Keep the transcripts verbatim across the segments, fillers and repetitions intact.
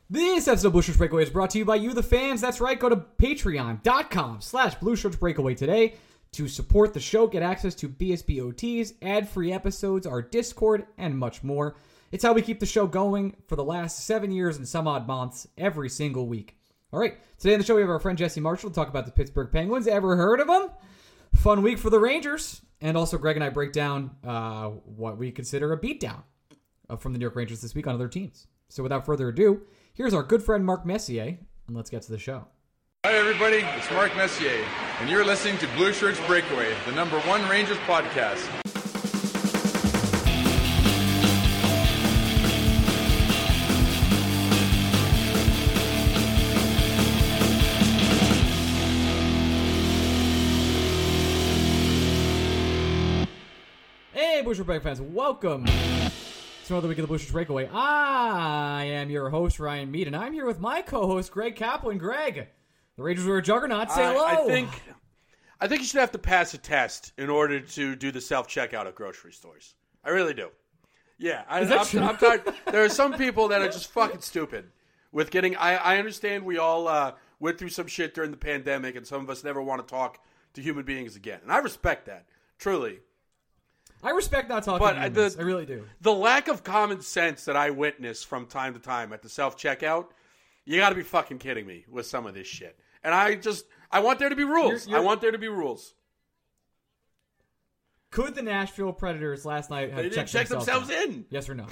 This episode of Blue Shirts Breakaway is brought to you by you, the fans. That's right. Go to patreon.com slash Blue Shirts Breakaway today to support the show, get access to B S B O Ts, ad-free episodes, our Discord, and much more. It's how we keep the show going for the last seven years and some odd months every single week. All right. Today on the show, we have our friend Jesse Marshall to talk about the Pittsburgh Penguins. Ever heard of them? Fun week for the Rangers. And also, Greg and I break down uh, what we consider a beatdown from the New York Rangers this week on other teams. So without further ado, here's our good friend Mark Messier, and let's get to the show. Hi everybody, it's Mark Messier, and you're listening to Blue Shirts Breakaway, the number one Rangers podcast. Hey, Blue Shirts Breakaway fans, welcome to another week of the Blue Shirts Breakaway. I am your host, Ryan Mead, and I'm here with my co-host, Greg Kaplan. Greg, the Rangers were a juggernaut. Say hello. I, I think I think you should have to pass a test in order to do the self-checkout at grocery stores. I really do. Yeah, I, Is that I'm, true? I'm tired. There are some people that are just fucking stupid with getting. I, I understand we all uh, went through some shit during the pandemic, and some of us never want to talk to human beings again, and I respect that, truly. I respect not talking But to humans. the, I really do. The lack of common sense that I witness from time to time at the self-checkout, you got to be fucking kidding me with some of this shit. And I just, I want there to be rules. You're, you're, I want there to be rules. Could the Nashville Predators last night have They didn't checked check themselves, themselves out? in. Yes or no?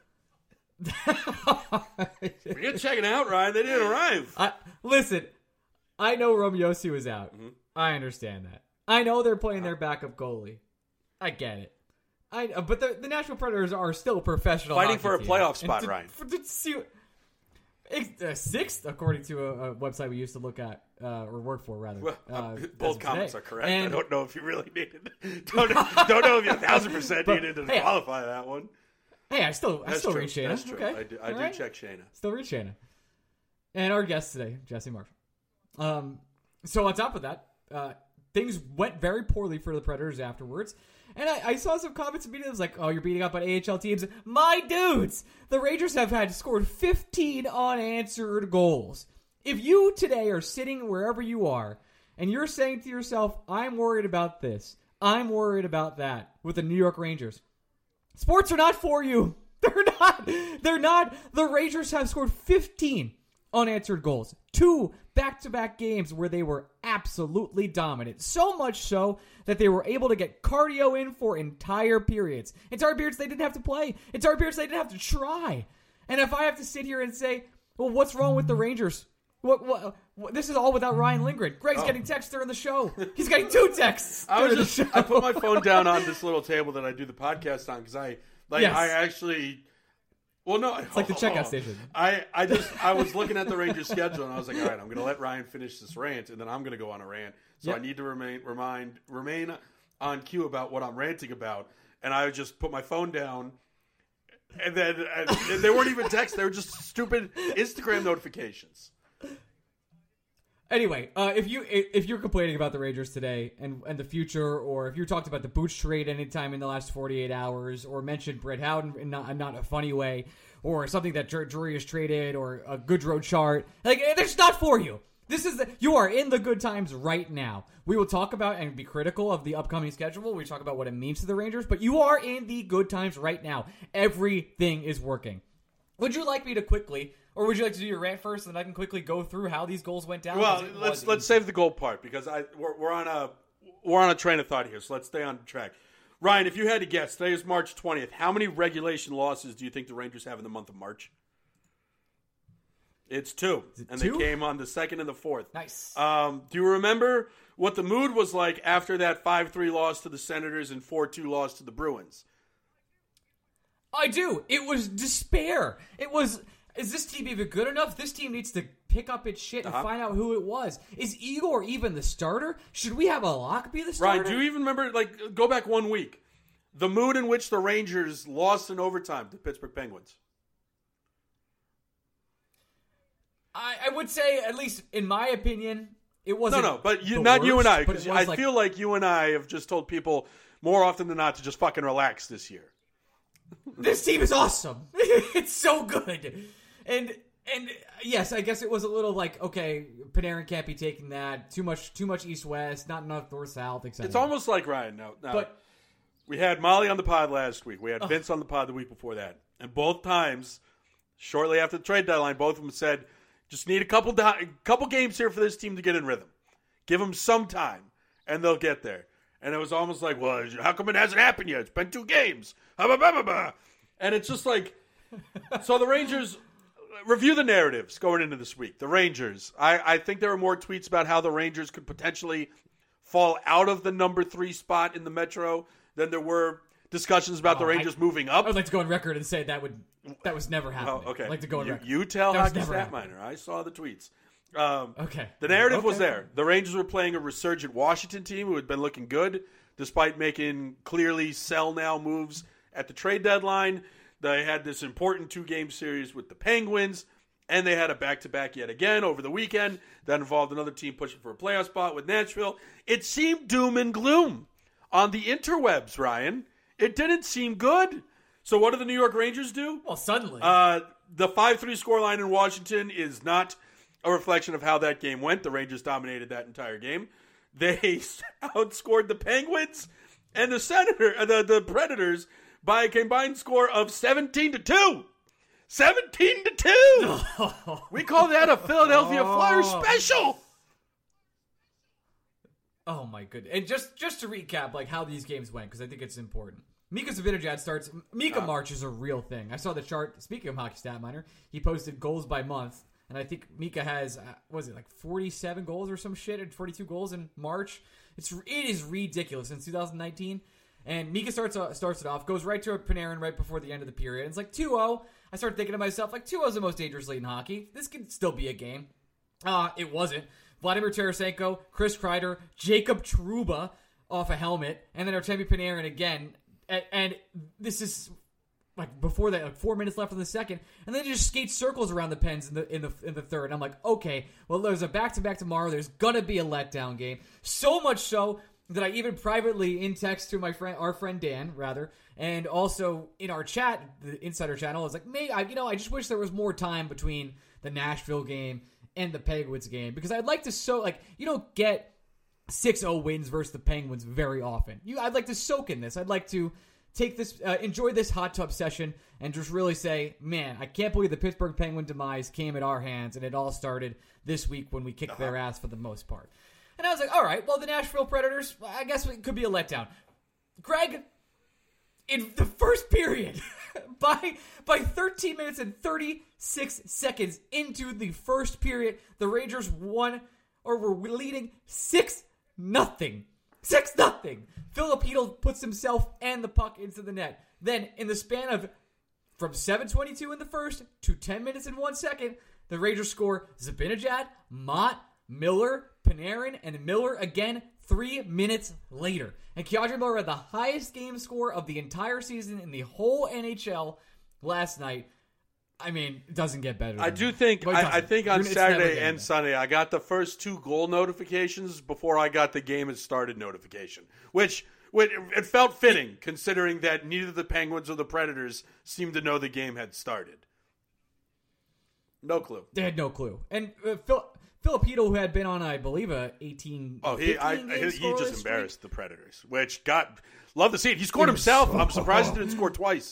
Forget checking out, Ryan. They didn't arrive. I, listen, I know Romeo-Yossi was out. Mm-hmm. I understand that. I know they're playing their backup goalie. I get it. I uh, but the, the Nashville Predators are still professional Fighting hockey for a team. playoff And spot, to, Ryan. For, to see, uh, sixth, according to a, a website we used to look at uh, or work for, rather. Well, uh, both as of comments today. are correct. And, I don't know if you really needed. Don't don't know if you a thousand percent But, needed to hey, qualify that one. Hey, I still I That's still true. read Shayna. That's true. Okay. I do, I All do right. check Shayna. Still read Shayna. And our guest today, Jesse Marshall. Um, so on top of that, uh, things went very poorly for the Predators afterwards. And I, I saw some comments immediately. It was like, oh, you're beating up on A H L teams. My dudes, the Rangers have had scored fifteen unanswered goals. If you today are sitting wherever you are, and you're saying to yourself, I'm worried about this, I'm worried about that with the New York Rangers, sports are not for you. They're not. They're not. The Rangers have scored fifteen unanswered goals. Two back-to-back games where they were absolutely dominant. So much so that they were able to get cardio in for entire periods. Entire periods they didn't have to play. Entire periods they didn't have to try. And if I have to sit here and say, well, what's wrong with the Rangers? What, what, what this is all without Ryan Lindgren. Greg's Oh. getting texts during the show. He's getting two texts I during was the just. show. I put my phone down on this little table that I do the podcast on because I like. Yes. I actually. Well, no, It's like the checkout station. I, I just I was looking at the Rangers schedule and I was like, all right, I'm going to let Ryan finish this rant and then I'm going to go on a rant. So Yep. I need to remain remind remain on cue about what I'm ranting about. And I just put my phone down, and then and they weren't even texts; they were just stupid Instagram notifications. Anyway, uh, if you if you're complaining about the Rangers today and and the future, or if you talked about the Boots trade anytime in the last forty-eight hours, or mentioned Brett Howden in not, not a funny way, or something that Drury has traded, or a Goodrow chart, like it's not for you. This is the, you are in the good times right now. We will talk about and be critical of the upcoming schedule. We talk about what it means to the Rangers, but you are in the good times right now. Everything is working. Would you like me to quickly? Or would you like to do your rant first, and then I can quickly go through how these goals went down? Well, Because it let's was let's save the goal part because I we're, we're on a we're on a train of thought here. So let's stay on track. Ryan, if you had to guess, today is March twentieth. How many regulation losses do you think the Rangers have in the month of March? It's two, it and two? they came on the second and the fourth. Nice. Um, do you remember what the mood was like after that five three loss to the Senators and four two loss to the Bruins? I do. It was despair. It was, is this team even good enough? This team needs to pick up its shit and Uh-huh. find out who it was. Is Igor even the starter? Should we have a lock be the starter? Ryan, do you even remember, like, go back one week, the mood in which the Rangers lost in overtime to Pittsburgh Penguins? I, I would say, at least in my opinion, it No, wasn't no, but you, the not you worst, and I, but because it was I like- feel like you and I have just told people more often than not to just fucking relax this year. This team is awesome. It's so good. And and yes, I guess it was a little like, okay, Panarin can't be taking that. Too much too much east-west, not enough north-south, et cetera. It's almost like, Ryan, now, now But we had Molly on the pod last week. We had uh, Vince on the pod the week before that. And both times, shortly after the trade deadline, both of them said, just need a couple di- couple games here for this team to get in rhythm. Give them some time, and they'll get there. And it was almost like, well, how come it hasn't happened yet? It's been two games. And it's just like, so the Rangers, review the narratives going into this week. The Rangers, I, I think there were more tweets about how the Rangers could potentially fall out of the number three spot in the Metro than there were discussions about oh, the Rangers I, moving up. I would like to go on record and say that would that was never happening. Oh, okay. I'd like to go on you, record. You tell that Hockey Stat Miner. I saw the tweets. Um, okay. The narrative okay. was there. The Rangers were playing a resurgent Washington team who had been looking good, despite making clearly sell now moves at the trade deadline. They had this important two-game series with the Penguins, and they had a back-to-back yet again over the weekend that involved another team pushing for a playoff spot with Nashville. It seemed doom and gloom on the interwebs, Ryan. It didn't seem good. So what do the New York Rangers do? Well, suddenly. Uh, the five three scoreline in Washington is not a reflection of how that game went. The Rangers dominated that entire game. They outscored the Penguins and the Senator, uh, the, the Predators by a combined score of seventeen to two. seventeen to two. We call that a Philadelphia Flyers special. Oh my goodness! And just just to recap, like how these games went, because I think it's important. Mika Zibanejad starts. Mika uh, March is a real thing. I saw the chart. Speaking of Hockey Stat Miner, he posted goals by month, and I think Mika has uh, what was it like forty-seven goals or some shit, and forty-two goals in March. It's it is ridiculous since two thousand nineteen. And Mika starts uh, starts it off, goes right to a Panarin right before the end of the period. It's like two oh. I started thinking to myself, like two oh is the most dangerous lead in hockey. This could still be a game. Uh, it wasn't. Vladimir Tarasenko, Chris Kreider, Jacob Trouba off a helmet, and then Artemi Panarin again. And, and this is like before that, like four minutes left in the second, and then they just skate circles around the Pens in the in the in the third. And I'm like, okay, well, there's a back to back tomorrow. There's gonna be a letdown game. So much so that I even privately in text to my friend, our friend Dan, rather, and also in our chat, the Insider channel, I was like, may I, you know, I just wish there was more time between the Nashville game and the Penguins game, because I'd like to so like you don't get six oh wins versus the Penguins very often. You, I'd like to soak in this. I'd like to take this, uh, enjoy this hot tub session, and just really say, man, I can't believe the Pittsburgh Penguin demise came at our hands, and it all started this week when we kicked uh-huh. their ass for the most part. And I was like, all right, well, the Nashville Predators, I guess it could be a letdown. Greg, in the first period, by by thirteen minutes and thirty-six seconds into the first period, the Rangers won, or were leading six nothing. six nothing. Filipino puts himself and the puck into the net. Then, in the span of from seven twenty-two in the first to ten minutes and one second, the Rangers score Zibanejad, Mott, Miller, Panarin, and Miller again three minutes later. And K'Andre Miller had the highest game score of the entire season in the whole N H L last night. I mean, it doesn't get better. I do think well, I, I think on it's Saturday and Sunday I got the first two goal notifications before I got the game has started notification, which, which it felt fitting it, considering that neither the Penguins or the Predators seemed to know the game had started. No clue. They had no clue. And uh, Phil. Filipino, who had been on, I believe, a eighteen. Oh, he I, he, he just embarrassed week. the Predators, which got love to see it. He scored himself. So, I'm surprised he didn't score twice.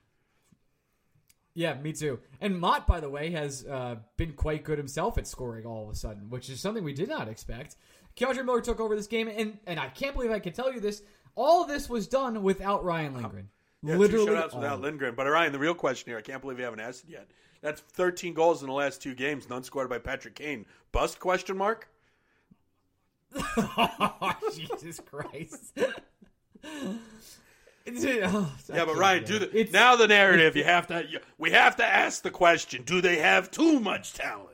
Yeah, me too. And Mott, by the way, has uh, been quite good himself at scoring all of a sudden, which is something we did not expect. K'Andre Miller took over this game, and and I can't believe I can tell you this. All of this was done without Ryan Lindgren. Yeah, Literally, two shutouts without Lindgren. But Ryan, the real question here, I can't believe you haven't asked it yet. That's thirteen goals in the last two games, none scored by Patrick Kane. Bust, question mark? Oh, Jesus Christ. oh, yeah, but Ryan, do the, now the narrative, you have to, you, we have to ask the question, do they have too much talent?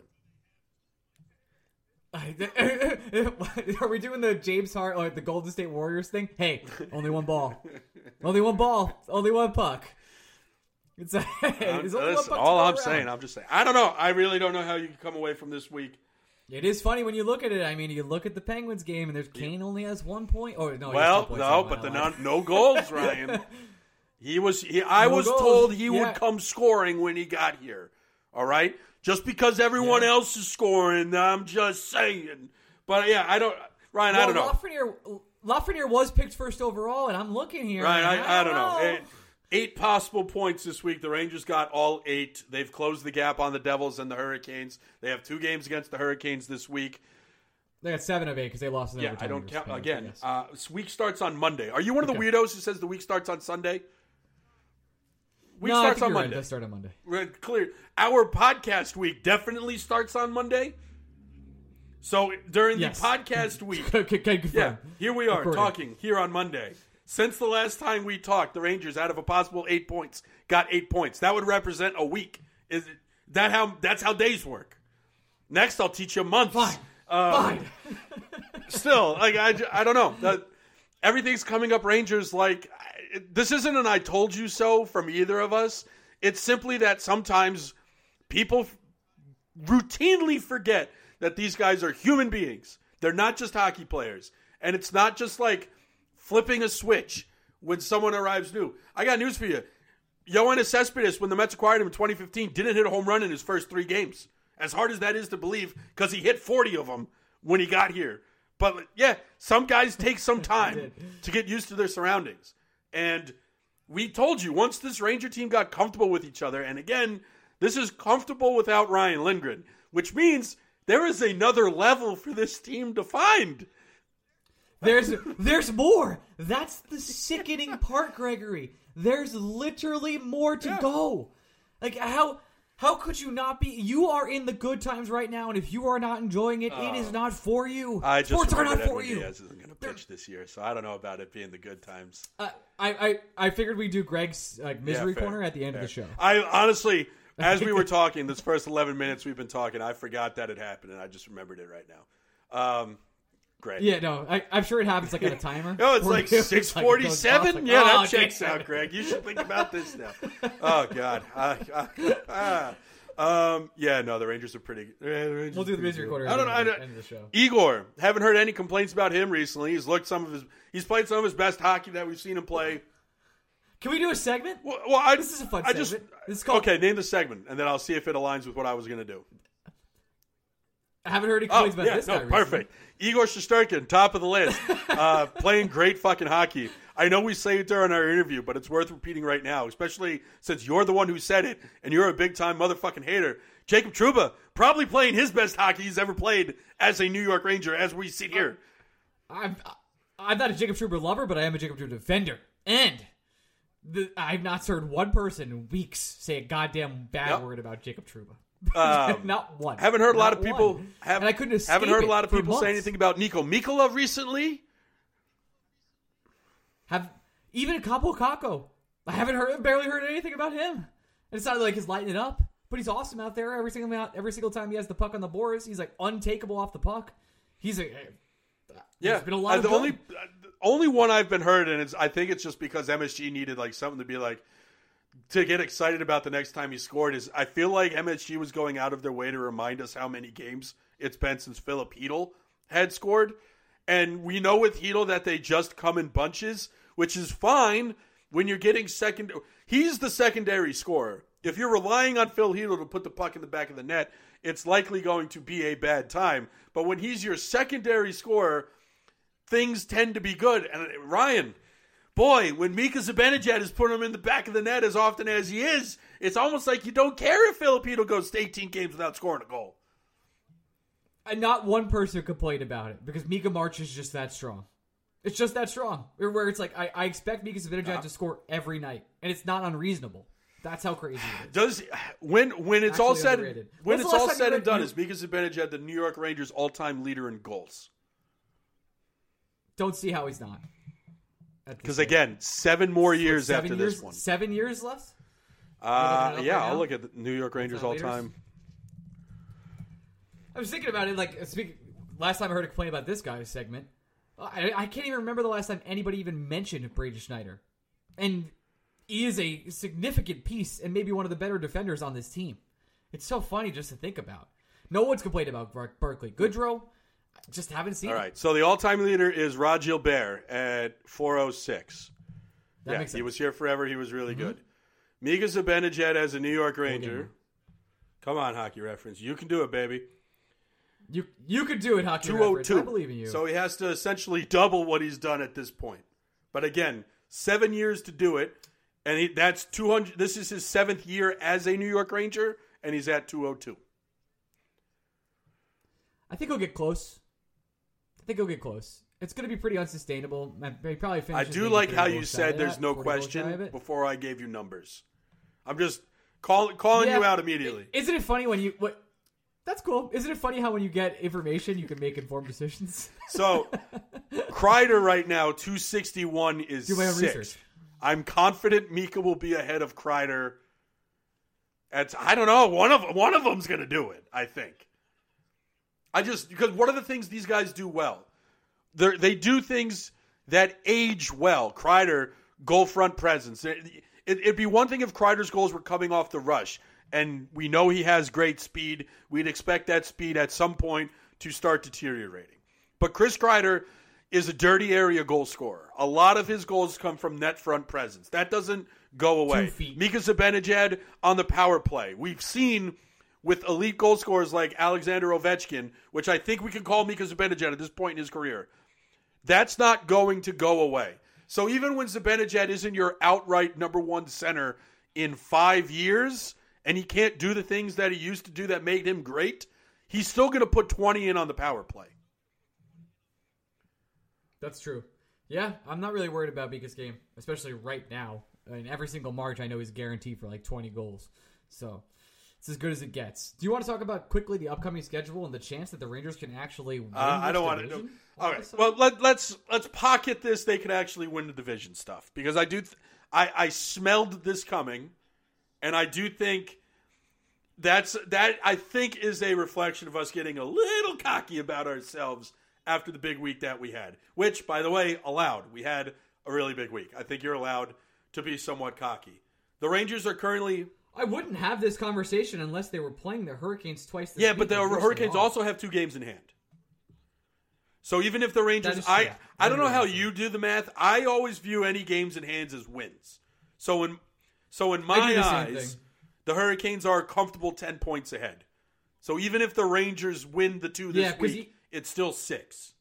Are we doing the James Hart, like the Golden State Warriors thing? Hey, only one ball. Only one ball. Only one puck. It's, a, it's uh, listen, all I'm around. saying, I'm just saying. I don't know. I really don't know how you can come away from this week. It is funny when you look at it. I mean, you look at the Penguins game, and there's Kane only has one point. Oh no, well, no, but the non, no goals, Ryan. He was. He, I no was goals. told he yeah. would come scoring when he got here. All right. Just because everyone Yeah. else is scoring, I'm just saying. But yeah, I don't, Ryan, well, I don't know. Lafreniere, Lafreniere was picked first overall, and I'm looking here. Ryan, and I, I don't know. know. Eight, eight possible points this week. The Rangers got all eight. They've closed the gap on the Devils and the Hurricanes. They have two games against the Hurricanes this week. They got seven of eight because they lost in Yeah, overtime. I don't count. Yes, Again, yes. uh, this week starts on Monday. Are you one of the Okay. weirdos who says the week starts on Sunday? Week no, I starts think on you're right. Monday. It does start on Monday. We're clear. Our podcast week definitely starts on Monday. So during Yes. the podcast week, Okay, okay, confirm. yeah, here we are Recording. talking here on Monday. Since the last time we talked, the Rangers, out of a possible eight points, got eight points. That would represent a week. Is it, that how? That's how days work. Next, I'll teach you months. Fine. Um, Fine. Still, like I, I don't know. That everything's coming up Rangers. Like I- this isn't an "I told you so" from either of us. It's simply that sometimes people f- routinely forget that these guys are human beings. They're not just hockey players, and it's not just like flipping a switch when someone arrives new. I got news for you. Yoenis Cespedes, when the Mets acquired him in twenty fifteen, didn't hit a home run in his first three games. As hard as that is to believe, because he hit forty of them when he got here. But yeah, some guys take some time to get used to their surroundings. And we told you, once this Ranger team got comfortable with each other, and again, this is comfortable without Ryan Lindgren, which means there is another level for this team to find. There's there's more. That's the sickening part, Gregory. There's literally more to Yeah. go. Like how how could you not be? You are in the good times right now, and if you are not enjoying it, it is not for you. I just Sports are not remembered for Edwin you. Diaz isn't going to pitch this year, so I don't know about it being the good times. Uh, I, I I figured we'd do Greg's like misery Yeah, fair, corner at the end fair. of the show. I honestly, as we were talking, this first eleven minutes we've been talking, I forgot that it happened, and I just remembered it right now. Um, great. Yeah, no, I, I'm sure it happens like on a timer. No, it's Where like it goes, six like, it goes off, forty-seven. like, Yeah, oh, that checks damn out, it. Greg. You should think about this now. Oh God. Uh, uh, uh, um, yeah, no, the Rangers are pretty. Yeah, the Rangers We'll do are the pretty misery good. corner I at don't the know. I end of don't, the- end of the show. Igor, haven't heard any complaints about him recently. He's looked some of his. He's played some of his best hockey that we've seen him play. Can we do a segment? Well, well I, This is a fun I just, segment. This is called- okay, name the segment, and then I'll see if it aligns with what I was going to do. I haven't heard any Oh, complaints about yeah, this no, guy recently. perfect. Igor Shesterkin, top of the list, uh, playing great fucking hockey. I know we say it during our interview, but it's worth repeating right now, especially since you're the one who said it, and you're a big-time motherfucking hater. Jacob Trouba, probably playing his best hockey he's ever played as a New York Ranger as we sit here. I'm I'm not a Jacob Trouba lover, but I am a Jacob Trouba defender. And the, I've not heard one person in weeks say a goddamn bad Yep. word about Jacob Trouba. Um, not one. Haven't heard a lot Not of people one. have, and I couldn't escape haven't heard a it lot of for people say months. anything about Nico Mikula recently. Have even Capo Caco. I haven't heard, barely heard anything about him. And it's not like he's lighting it up, but he's awesome out there. Every single out, every single time he has the puck on the boards, he's like untakeable off the puck. He's a Yeah, There's been a lot Uh, of the good. only uh, the only one I've been heard, and it's I think it's just because M S G needed like something to be like to get excited about the next time he scored. Is I feel like M S G was going out of their way to remind us how many games it's been since Philip Hedl had scored, and we know with Hedl that they just come in bunches, which is fine when you're getting second. He's the secondary scorer. If you're relying on Phil Hedl to put the puck in the back of the net, it's likely going to be a bad time. But when he's your secondary scorer, things tend to be good. And Ryan, boy, when Mika Zibanejad is putting him in the back of the net as often as he is, it's almost like you don't care if Filipino goes to eighteen games without scoring a goal. And not one person complained about it because Mika March is just that strong. It's just that strong. Where it's like, I, I expect Mika Zibanejad Uh-huh. to score every night, and it's not unreasonable. That's how crazy it is. Does when when it's all Actually said underrated. when When's it's the all last time said you and done, read- is Mika Zibanejad the New York Rangers all-time leader in goals? Don't see how he's not. Because again, seven more years seven after years, this one. Seven years left? Uh, looking it yeah, up right I'll now? look at the New York Rangers All-time all leaders? time. I was thinking about it, like, speaking, last time I heard a complaint about this guy's segment, I, I can't even remember the last time anybody even mentioned Brady Schneider. And he is a significant piece and maybe one of the better defenders on this team. It's so funny just to think about. No one's complained about Bar- Berkeley. Goodrow, I just haven't seen All it. right, so the all-time leader is Rod Gilbert at four oh six. That Yeah, makes he sense. was here forever. He was really good. Mika Zibanejad as a New York Ranger. gamer. Come on, Hockey Reference. You can do it, baby. You you could do it, Hockey two oh Reference. two. I believe in you. So he has to essentially double what he's done at this point. But again, seven years to do it, and he, that's two hundred. This is his seventh year as a New York Ranger, and he's at two oh two. I think he'll get close. I think he'll get close. It's going to be pretty unsustainable. He probably I finishes do maybe like thirty how goals you shy said of there's that, no forty goals shy of question it. before I gave you numbers. I'm just call, calling Yeah. you out immediately. Isn't it funny when you what? That's cool. Isn't it funny how when you get information, you can make informed decisions? So, Kreider right now, two sixty-one is Do my own sixth. research. I'm confident Mika will be ahead of Kreider. At, I don't know. One of one of them's going to do it, I think. I just, because one of the things these guys do well, they they do things that age well. Kreider, goal front presence. It, it, it'd be one thing if Kreider's goals were coming off the rush, and we know he has great speed. We'd expect that speed at some point to start deteriorating. But Chris Kreider is a dirty area goal scorer. A lot of his goals come from net front presence. That doesn't go away. Two feet. Mika Zibanejad on the power play. We've seen with elite goal scorers like Alexander Ovechkin, which I think we can call Mika Zibanejad at this point in his career. That's not going to go away. So even when Zibanejad isn't your outright number one center in five years, and he can't do the things that he used to do that made him great, he's still going to put twenty in on the power play. That's true. Yeah, I'm not really worried about Mika's game, especially right now. I mean, every single March, I know he's guaranteed for like twenty goals. So it's as good as it gets. Do you want to talk about quickly the upcoming schedule and the chance that the Rangers can actually win Uh, I this don't want to division do. all All of a right. sudden? Well, let, let's let's pocket this. They can actually win the division stuff because I do. Th- I I smelled this coming, and I do think that's that. I think is a reflection of us getting a little cocky about ourselves after the big week that we had. Which, by the way, allowed. We had a really big week. I think you're allowed to be somewhat cocky. The Rangers are currently. I wouldn't have this conversation unless they were playing the Hurricanes twice this Yeah, week but the and forcing Hurricanes them off. also have two games in hand. So even if the Rangers, is I true. I don't know That how is true. you do the math. I always view any games in hands as wins. So in so in I my do the same eyes, thing. the Hurricanes are a comfortable ten points ahead. So even if the Rangers win the two this Yeah, 'cause week, he- it's still six.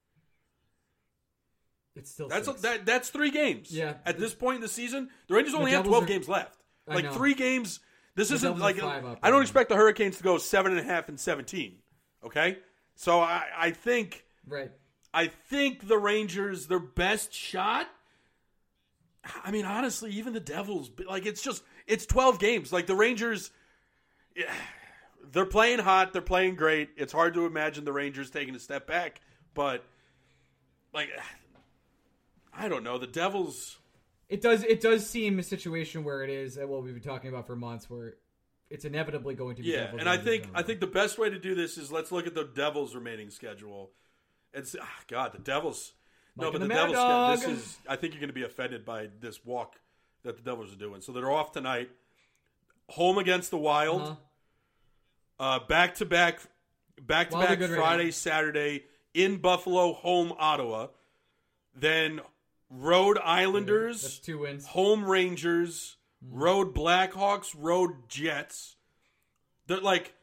It's still That's a, six. that that's three games. Yeah. At this point in the season, the Rangers only have Devils twelve are- games left. I Like know. three games. This The isn't Devils are like five up I don't right expect the Hurricanes to go seven and a half and seventeen. Okay, so I I think. Right. I think the Rangers, their best shot. I mean, honestly, even the Devils, like it's just it's twelve games. Like the Rangers, yeah, they're playing hot, they're playing great. It's hard to imagine the Rangers taking a step back, but like I don't know, the Devils. It does. It does seem a situation where it is uh, what we've been talking about for months, where it's inevitably going to be. Yeah, Devils and I Rangers think down. I think the best way to do this is let's look at the Devils' remaining schedule. It's ah, God, the Devils. No, Mike but and the the Mad Devils. Dog. This is. I think you're going to be offended by this walk that the Devils are doing. So they're off tonight. Home against the Wild. Uh-huh. Uh, back to back, back to Wild are back good right Friday, now. Saturday in Buffalo, home Ottawa. Then road Islanders. That's two wins. Home Rangers, road Blackhawks, road Jets. They're like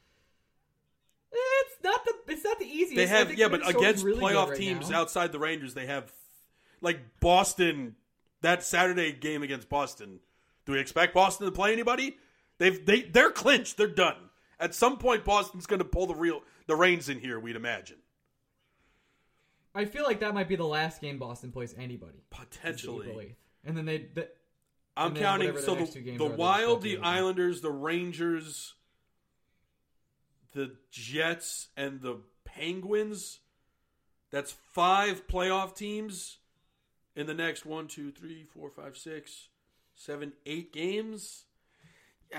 It's not the. It's not the easiest. they I have think yeah, but Minnesota's against really good playoff right teams now. outside the Rangers, they have like Boston. That Saturday game against Boston. Do we expect Boston to play anybody? They've they they're clinched. They're done. At some point, Boston's going to pull the real the reins in here. We'd imagine I feel like that might be the last game Boston plays anybody. Is the potentially. April eighth. And then they. The, I'm And then counting whatever the so next the, two games the are, they're Wild, expected the to win. Islanders, the Rangers, the Jets, and the Penguins. That's five playoff teams in the next one, two, three, four, five, six, seven, eight games. Uh,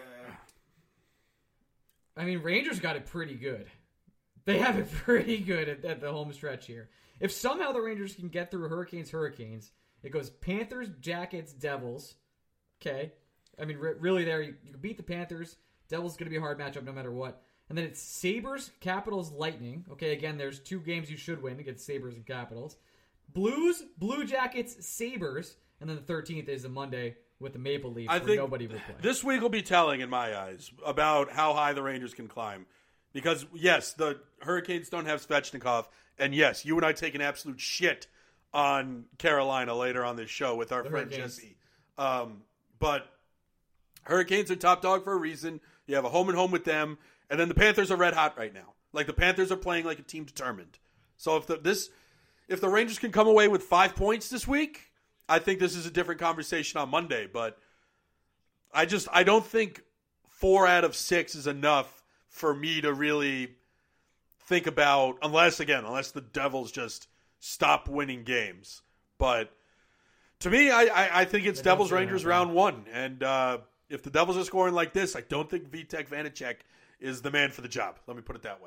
I mean, Rangers got it pretty good. They have it pretty good at, at the home stretch here. If somehow the Rangers can get through Hurricanes, Hurricanes, it goes Panthers, Jackets, Devils. Okay. I mean, re- really there, you, you can beat the Panthers. Devils going to be a hard matchup no matter what. And then it's Sabres, Capitals, Lightning. Okay, again, there's two games you should win against Sabres and Capitals. Blues, Blue Jackets, Sabres. And then the thirteenth is a Monday with the Maple Leafs I where think nobody would play. this week will be telling in my eyes about how high the Rangers can climb. Because, yes, the Hurricanes don't have Svechnikov. And, yes, you and I take an absolute shit on Carolina later on this show with our The friend Hurricanes. Jesse. Um, but Hurricanes are top dog for a reason. You have a home and home with them. And then the Panthers are red hot right now. Like, the Panthers are playing like a team determined. So if the, this, if the Rangers can come away with five points this week, I think this is a different conversation on Monday. But I just, I don't think four out of six is enough for me to really think about, unless, again, unless the Devils just stop winning games. But to me, I, I, I think it's They don't Devils say Rangers that, round one. And uh, if the Devils are scoring like this, I don't think Vitek Vanacek is the man for the job. Let me put it that way.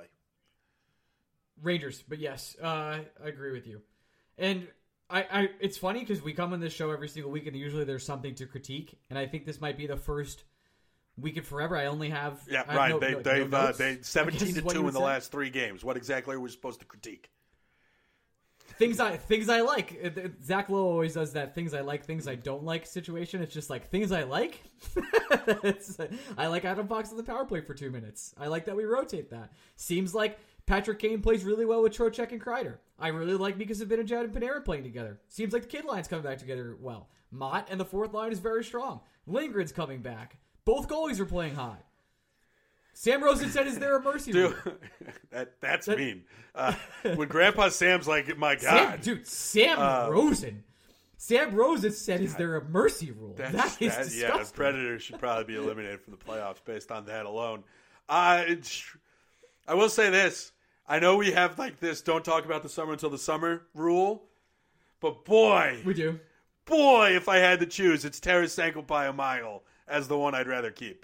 Rangers, but yes, uh, I agree with you. And I, I it's funny because we come on this show every single week, and usually there's something to critique. And I think this might be the first week in forever. I only have Yeah, I have Ryan, no- they, no- no they've uh, notes, I they guess seventeen is to what you two would in the say. last three games. What exactly are we supposed to critique? Things I things I like. It- it- Zach Lowe always does that things I like, things I don't like situation. It's just like things I like. It's- I like Adam Fox on the power play for two minutes. I like that we rotate that. Seems like Patrick Kane plays really well with Trocheck and Kreider. I really like Mika Zibanejad and Panarin playing together. Seems like the kid line's coming back together well. Mott and the fourth line is very strong. Lindgren's coming back. Both goalies are playing hot. Sam Rosen said, "Is there a mercy rule?" Dude, that, that's mean. Uh, when Grandpa Sam's like, my Sam, God. dude, Sam Uh, Rosen. Sam Rosen said, "Is there a mercy rule?" That's, that is that- disgusting. yeah, Predators should probably be eliminated from the playoffs based on that alone. Uh, it's, I will say this. I know we have like this don't talk about the summer until the summer rule, but boy, We do. boy, if I had to choose, it's Tarasenko by a mile as the one I'd rather keep.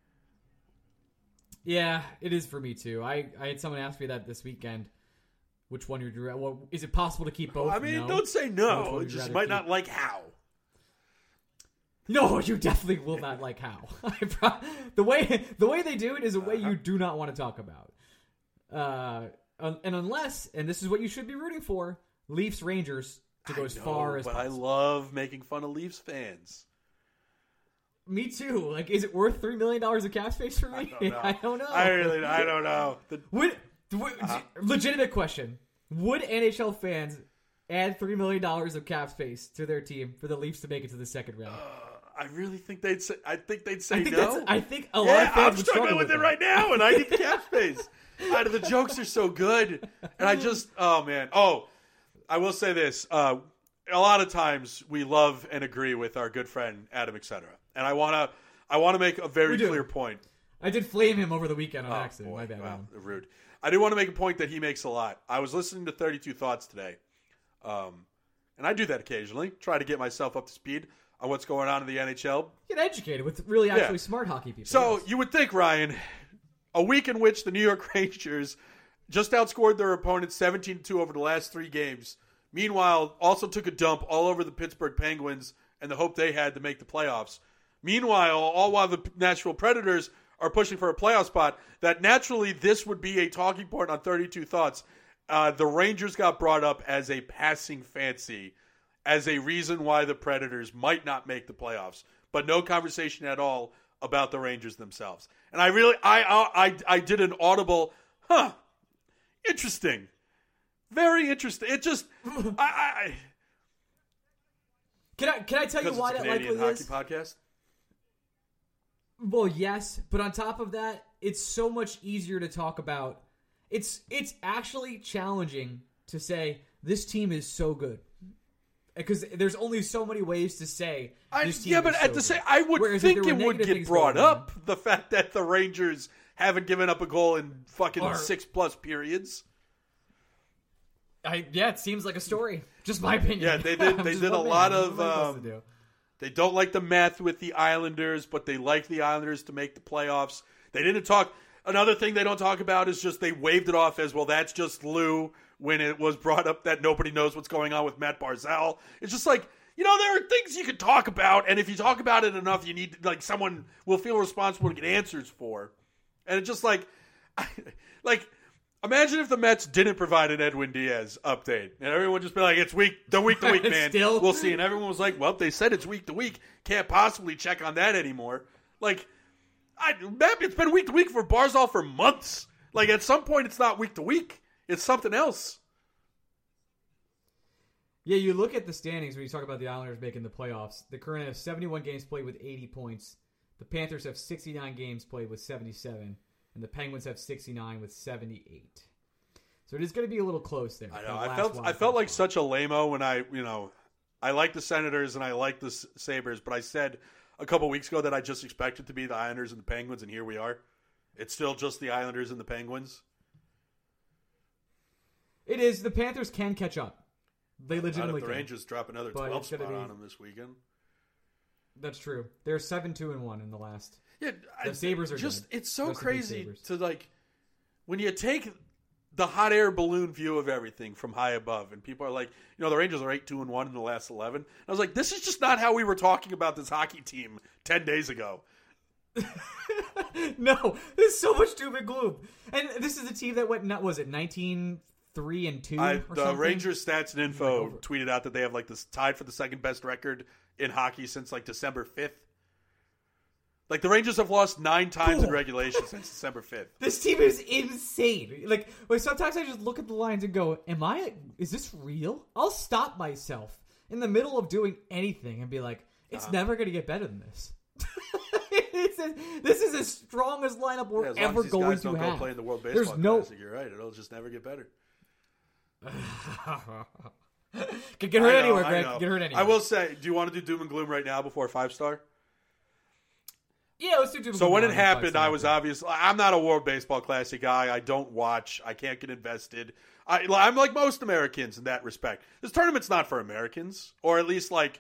Yeah, it is for me too. I, I had someone ask me that this weekend. Which one you'd rather? Well, is it possible to keep both? I mean, No. don't say Which no. one would It you just rather might keep? not like how. No, you definitely will not like how. I pro- the way the way they do it is a way Uh-huh. you do not want to talk about. Uh, un- and unless, and this is what you should be rooting for, Leafs Rangers to go I as know, far as but I possible. love making fun of Leafs fans. Me too. Like, is it worth three million dollars of cap space for me? I don't know. I don't know. I really, I don't know. The, Would, would legitimate question? Would N H L fans add three million dollars of cap space to their team for the Leafs to make it to the second round? I really think they'd say. I think they'd say I think no. that's. I think a lot yeah, of fans I'm would struggling struggle with it that. right now, and I need the cap space. God, the jokes are so good, and I just, oh man, oh, I will say this: uh, a lot of times we love and agree with our good friend Adam, et cetera. And I wanna, I wanna make a very We do. clear point. I did flame him over the weekend on Oh, accident. boy, My bad. wow, Adam. rude. I do want to make a point that he makes a lot. I was listening to thirty-two Thoughts today, um, and I do that occasionally. Try to get myself up to speed on what's going on in the N H L. Get educated with really actually Yeah. smart hockey people. So yes. you would think, Ryan, a week in which the New York Rangers just outscored their opponents seventeen to two over the last three games, meanwhile also took a dump all over the Pittsburgh Penguins and the hope they had to make the playoffs. Meanwhile, all while the Nashville Predators are pushing for a playoff spot, that naturally this would be a talking point on thirty-two Thoughts. Uh, the Rangers got brought up as a passing fancy, as a reason why the Predators might not make the playoffs, but no conversation at all about the Rangers themselves. And I really, I, I, I did an audible, huh, interesting, very interesting. It just, I, I, can I can I tell you because why it's a that Canadian likely hockey is? podcast. Well, yes, but on top of that, it's so much easier to talk about. It's it's actually challenging to say this team is so good because there's only so many ways to say I, this team yeah, but is at so the same, good. I would Whereas if think there it were would negative get things brought going on- up the fact that the Rangers haven't given up a goal in fucking Or- six plus periods. I, yeah, it seems like a story. Just my opinion. Yeah, they did- I'm they just did one a man. lot There's of, nothing else to um, do. They don't like the math with the Islanders, but they like the Islanders to make the playoffs. They didn't talk. Another thing they don't talk about is just they waved it off as, well, that's just Lou, when it was brought up that nobody knows what's going on with Matt Barzal. It's just like, you know, there are things you can talk about, and if you talk about it enough, you need, like, someone will feel responsible to get answers for. And it's just like, like, Imagine if the Mets didn't provide an Edwin Diaz update, and everyone would just be like, "It's week the week to week, man. Still? We'll see." And everyone was like, "Well, they said it's week to week. Can't possibly check on that anymore." Like, I, it's been week to week for Barzal for months. Like, at some point, it's not week to week. It's something else. Yeah, you look at the standings when you talk about the Islanders making the playoffs. The Current have seventy-one games played with eighty points. The Panthers have sixty-nine games played with seventy-seven. And the Penguins have sixty-nine with seventy-eight. So it is going to be a little close there. I know. I felt I felt like such a lame-o when I, you know, I like the Senators and I like the Sabres, but I said a couple weeks ago that I just expected to be the Islanders and the Penguins, and here we are. It's still just the Islanders and the Penguins. It is. The Panthers can catch up. They legitimately the can. Rangers drop another But twelve it's gonna spot be- on them this weekend. That's true. They're seven two and one in the last. Yeah, The I- Sabres are just good. it's so Rest in peace, crazy Sabres. to like when you take the hot air balloon view of everything from high above, and people are like, you know, the Rangers are eight two and one in the last eleven. I was like, this is just not how we were talking about this hockey team ten days ago. No, there's so much doom and gloom. And this is a team that went, not was it nineteen three and two I, or the something? Rangers stats and info Like over- tweeted out that they have like this tied for the second best record in hockey since like December fifth. Like the Rangers have lost nine times in Cool. regulation since December fifth. This team is insane. Like, like sometimes I just look at the lines and go, "Am I? Is this real?" I'll stop myself in the middle of doing anything and be like, "It's Uh-huh. never going to get better than this." it's a, this is as strong as lineup we're Yeah, as long ever as these going guys to don't have. go play in the World There's Baseball no- Classic, you're right. It'll just never get better. Could get hurt I know, anywhere, I Greg. know. Get hurt anywhere. I will say, do you want to do doom and gloom right now before five star? Yeah, let's do. So when it happened, Five I was star. obviously I'm not a World Baseball Classic guy. I don't watch. I can't get invested. I, I'm like most Americans in that respect. This tournament's not for Americans, or at least like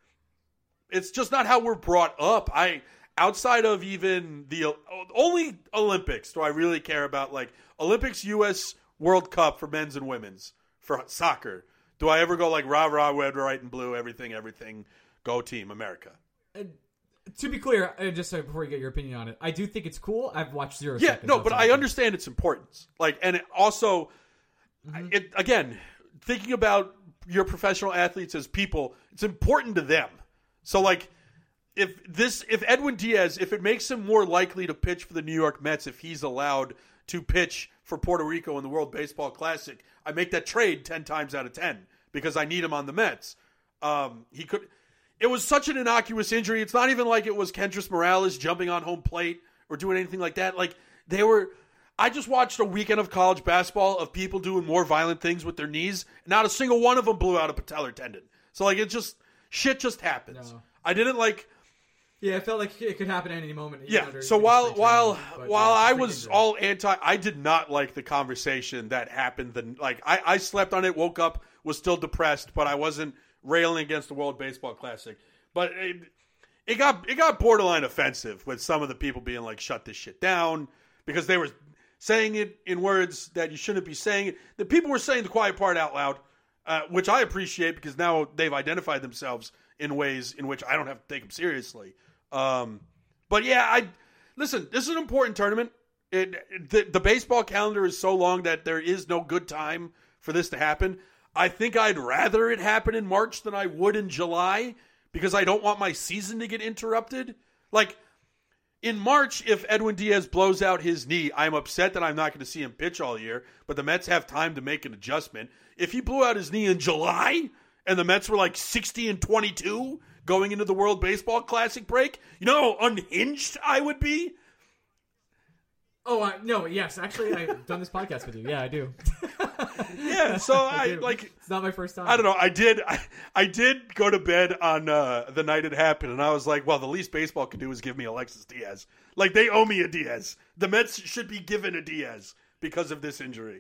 it's just not how we're brought up. I outside of even the only Olympics do I really care about like Olympics, U S World Cup for men's and women's for soccer. Do I ever go like rah rah red, white and blue, everything, everything, go team America? To be clear, uh, just so before you get your opinion on it, I do think it's cool. I've watched zero. Yeah, seconds no, of but I soccer. understand its importance. Like, and it also, Mm-hmm. it again, thinking about your professional athletes as people, it's important to them. So, like, if this, if Edwin Diaz, if it makes him more likely to pitch for the New York Mets, if he's allowed to pitch for Puerto Rico in the World Baseball Classic, I make that trade ten times out of ten because I need him on the Mets. Um, he could. It was such an innocuous injury. It's not even like it was Kendrys Morales jumping on home plate or doing anything like that. Like they were, I just watched a weekend of college basketball of people doing more violent things with their knees. Not a single one of them blew out a patellar tendon. So like it just, shit just happens. No. I didn't like, Yeah, it felt like it could happen at any moment. even yeah. under- So even while spring while training, but, while yeah, I freak was injury. all anti, I did not like the conversation that happened. The like I, I slept on it, woke up, was still depressed, but I wasn't railing against the World Baseball Classic. But it, it got it got borderline offensive with some of the people being like, "Shut this shit down," because they were saying it in words that you shouldn't be saying it. The people were saying the quiet part out loud, uh, which I appreciate because now they've identified themselves in ways in which I don't have to take them seriously. Um, but yeah, I listen. This is an important tournament. It, the, the baseball calendar is so long that there is no good time for this to happen. I think I'd rather it happen in March than I would in July. Because I don't want my season to get interrupted. Like, in March, if Edwin Diaz blows out his knee, I'm upset that I'm not going to see him pitch all year. But the Mets have time to make an adjustment. If he blew out his knee in July, and the Mets were like sixty and twenty-two going into the World Baseball Classic break, you know how unhinged I would be? Oh uh, no, yes, actually, I've done this podcast with you. Yeah, I do. Yeah, so I, do. like... It's not my first time. I don't know. I did. I, I did go to bed on uh, the night it happened, and I was like, "Well, the least baseball can do is give me Alexis Diaz. Like they owe me a Diaz. The Mets should be given a Diaz because of this injury."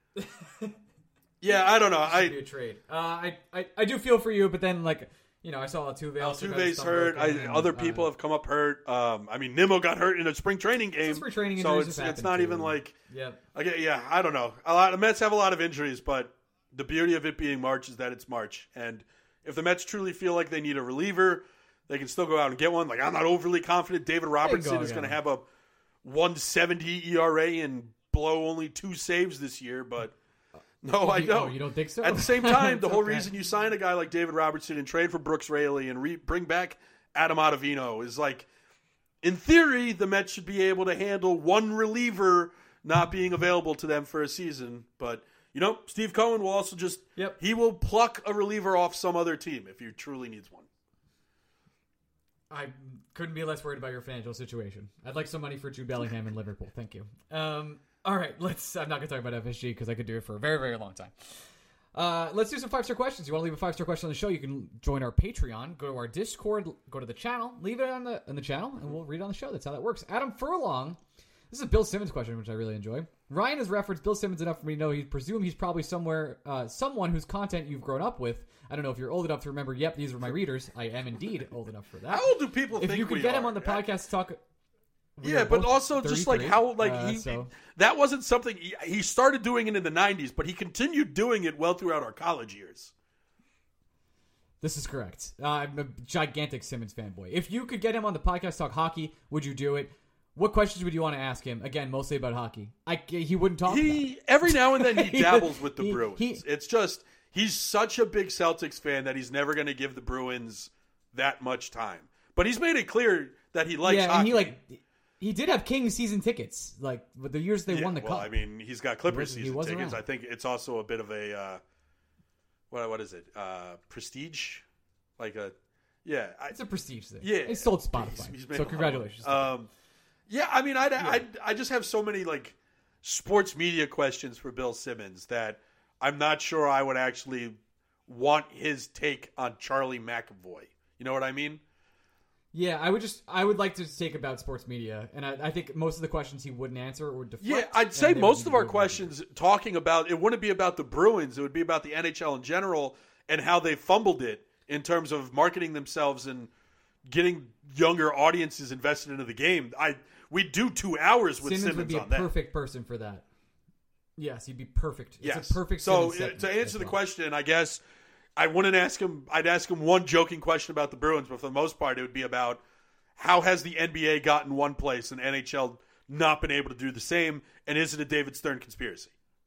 Yeah, I don't know. Should be I a trade. Uh, I, I I do feel for you, but then like you know, I saw Altuve. also got his Altuve's thumb hurt. I, broken, and, other people uh, have come up hurt. Um, I mean, Nimmo got hurt in a spring training game. spring training so injuries it's have it's happened not too. even like. Yeah. Okay, yeah, I don't know. A lot. The Mets have a lot of injuries, but the beauty of it being March is that it's March, and if the Mets truly feel like they need a reliever, they can still go out and get one. Like I'm not overly confident David Robertson go is get going to him. have a one seventy E R A in blow only two saves this year, but no, I You- don't. oh, you don't think so? At the same time, the It's whole okay. reason you sign a guy like David Robertson and trade for Brooks Raley and re- bring back Adam Ottavino is like, in theory, the Mets should be able to handle one reliever not being available to them for a season. But, you know, Steve Cohen will also just, Yep. he will pluck a reliever off some other team if he truly needs one. I couldn't be less worried about your financial situation. I'd like some money for Jude Bellingham in Liverpool. Thank you. Um, all right, let's. I'm not going to talk about F S G because I could do it for a very, very long time. Uh, let's do some five-star questions. You want to leave a five-star question on the show, you can join our Patreon, go to our Discord, go to the channel, leave it on the on the channel, and we'll read it on the show. That's how that works. Adam Furlong, this is a Bill Simmons question, which I really enjoy. Ryan has referenced Bill Simmons enough for me to know he presume he's probably somewhere, uh, someone whose content you've grown up with. I don't know if you're old enough to remember, yep, these were my readers. I am indeed old enough for that. How old do people If think you could we get are? him on the podcast to talk... we Yeah, are but both also just like thirty-three, how like uh, he so- that wasn't something he, he started doing it in the nineties, but he continued doing it well throughout our college years. This is correct. Uh, I'm a gigantic Simmons fanboy. If you could get him on the podcast to talk hockey, would you do it? What questions would you want to ask him? Again, mostly about hockey. I, he wouldn't talk about it. He every now and then he dabbles with the He- Bruins. he- It's just he's such a big Celtics fan that he's never going to give the Bruins that much time. But he's made it clear that he likes yeah, hockey. and he like he did have Kings season tickets, like with the years they Yeah, won the well, cup. I mean, he's got Clippers He was- he season was tickets. around. I think it's also a bit of a uh, what what is it? Uh, prestige, like a yeah. I, it's a prestige thing. Yeah, It's sold Spotify. He's- he's made So a lot of congratulations. money. Um, yeah, I mean, I I I just have so many like sports media questions for Bill Simmons that I'm not sure I would actually want his take on Charlie McAvoy. You know what I mean? yeah, I would just I would like to take about sports media, and I, I think most of the questions he wouldn't answer or would deflect. Yeah, I'd and say they would most be of our really- questions talking about it wouldn't be about the Bruins. It would be about the N H L in general and how they fumbled it in terms of marketing themselves and getting younger audiences invested into the game. I we do two hours with Simmons, Simmons, would be a on that. perfect person for that. Yes, he'd be perfect. It's Yes. a perfect. So Simmons uh, segment to as answer the well. question, I guess I wouldn't ask him. I'd ask him one joking question about the Bruins, but for the most part, it would be about how has the N B A gotten one place and N H L not been able to do the same, and is it a David Stern conspiracy?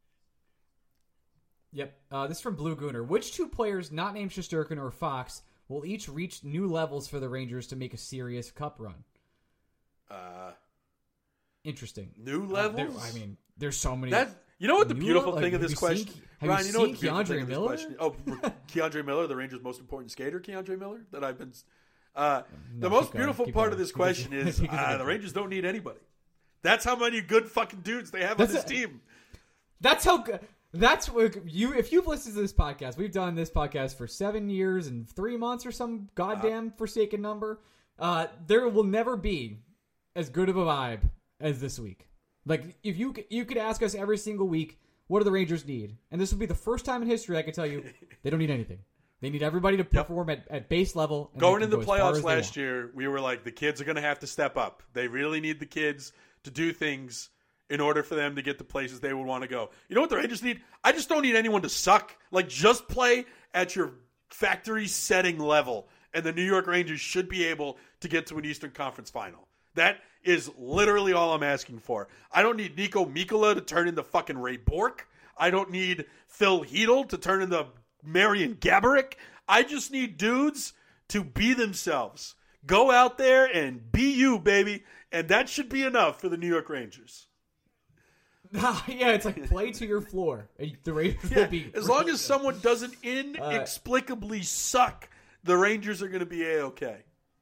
Yep. Uh, this is from Blue Gooner. Which two players, not named Shesterkin or Fox, will each reach new levels for the Rangers to make a serious cup run? Uh, Interesting. new Uh, levels? there- I mean, there's so many. That you know what the New beautiful level- thing like, of have this you question, seen- have Ryan. you You know what the seen beautiful thing Keandre of this Miller? question? Oh, Keandre Miller, the Rangers' most important skater, Keandre Miller. That I've been. Uh, the No, most keep going, beautiful keep part going. of this Because- question is because of uh, the- the Rangers don't need anybody. That's how many good fucking dudes they have That's on this a- team. That's how good. That's what you. If you've listened to this podcast, we've done this podcast for seven years and three months or some goddamn forsaken number. Uh, there will never be as good of a vibe as this week. Like if you c- you could ask us every single week, what do the Rangers need? And this would be the first time in history I could tell you they don't need anything. They need everybody to perform at, at base level. And Going they in can the go as far playoffs as they last want. year, we were like, the kids are going to have to step up. They really need the kids to do things in order for them to get to places they would want to go. You know what the Rangers need? I just don't need anyone to suck. Like, just play at your factory setting level, and the New York Rangers should be able to get to an Eastern Conference final. That is literally all I'm asking for. I don't need Nico Mikkola to turn into fucking Ray Bork. I don't need Phil Hedl to turn into Marian Gaborik. I just need dudes to be themselves. Go out there and be you, baby. And that should be enough for the New York Rangers. Yeah, it's like play to your floor. The Rangers Yeah, will be as long as someone doesn't inexplicably suck, the Rangers are going to be A-okay.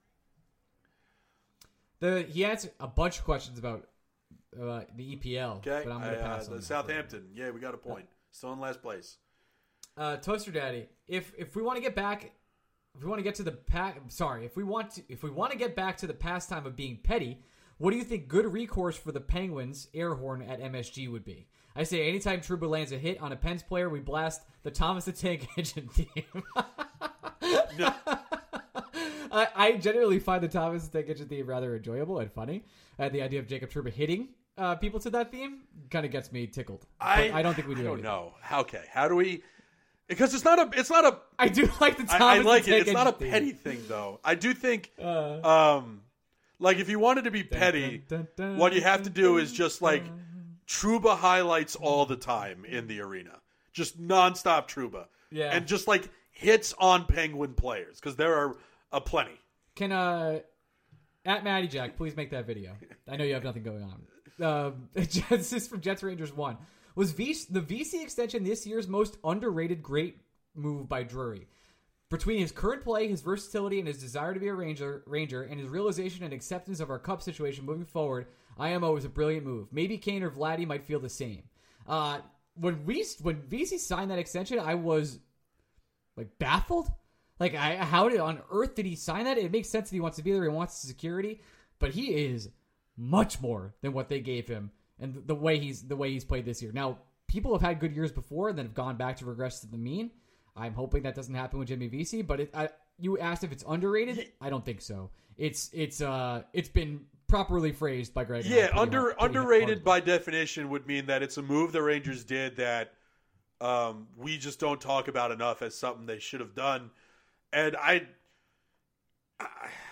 The he answered a bunch of questions about uh, the E P L, Okay? but I'm going to I, uh, pass on the that. Southampton. Yeah, we got a point. Still in last place. Uh, Toaster Daddy, if if we want to get back, if we want to get to the pack, sorry, if we want to, if we want to get back to the pastime of being petty, what do you think good recourse for the Penguins air horn at M S G would be? I say anytime Trouba lands a hit on a Pens player, we blast the Thomas the Tank Engine theme. No. I, I generally find the Thomas the Tank Engine theme rather enjoyable and funny. Uh, the idea of Jacob Trouba hitting uh, people to that theme kind of gets me tickled. I, But I don't think we do. I don't anything. know. How, okay, how do we... Because it's not a... It's not a... I do like the Thomas I, I like the it. Tank It's not a Engine theme. petty thing, though. I do think... Uh, um, like, if you wanted to be petty, dun, dun, dun, what you have to do is just, like, Trouba highlights all the time in the arena. Just nonstop Trouba. Yeah. And just like hits on Penguin players because there are a plenty. Can uh at Matty Jack please make that video? I know you have nothing going on. Uh, this is from Jets Rangers one. Was v- the V C extension this year's most underrated great move by Drury? Between his current play, his versatility, and his desire to be a Ranger, Ranger, and his realization and acceptance of our Cup situation moving forward, I M O was a brilliant move. Maybe Kane or Vladdy might feel the same. Uh, when we when V C signed that extension, I was like baffled. Like, I, how did on earth did he sign that? It makes sense that he wants to be there. He wants the security, but he is much more than what they gave him, and the, the way he's the way he's played this year. Now, people have had good years before and then have gone back to regress to the mean. I'm hoping that doesn't happen with Jimmy Vesey, but it, I, you asked if it's underrated. I don't think so. It's it's uh it's been properly phrased by Greg. Yeah, under hard, underrated hard. By definition would mean that it's a move the Rangers did that um, we just don't talk about enough as something they should have done. And I, I,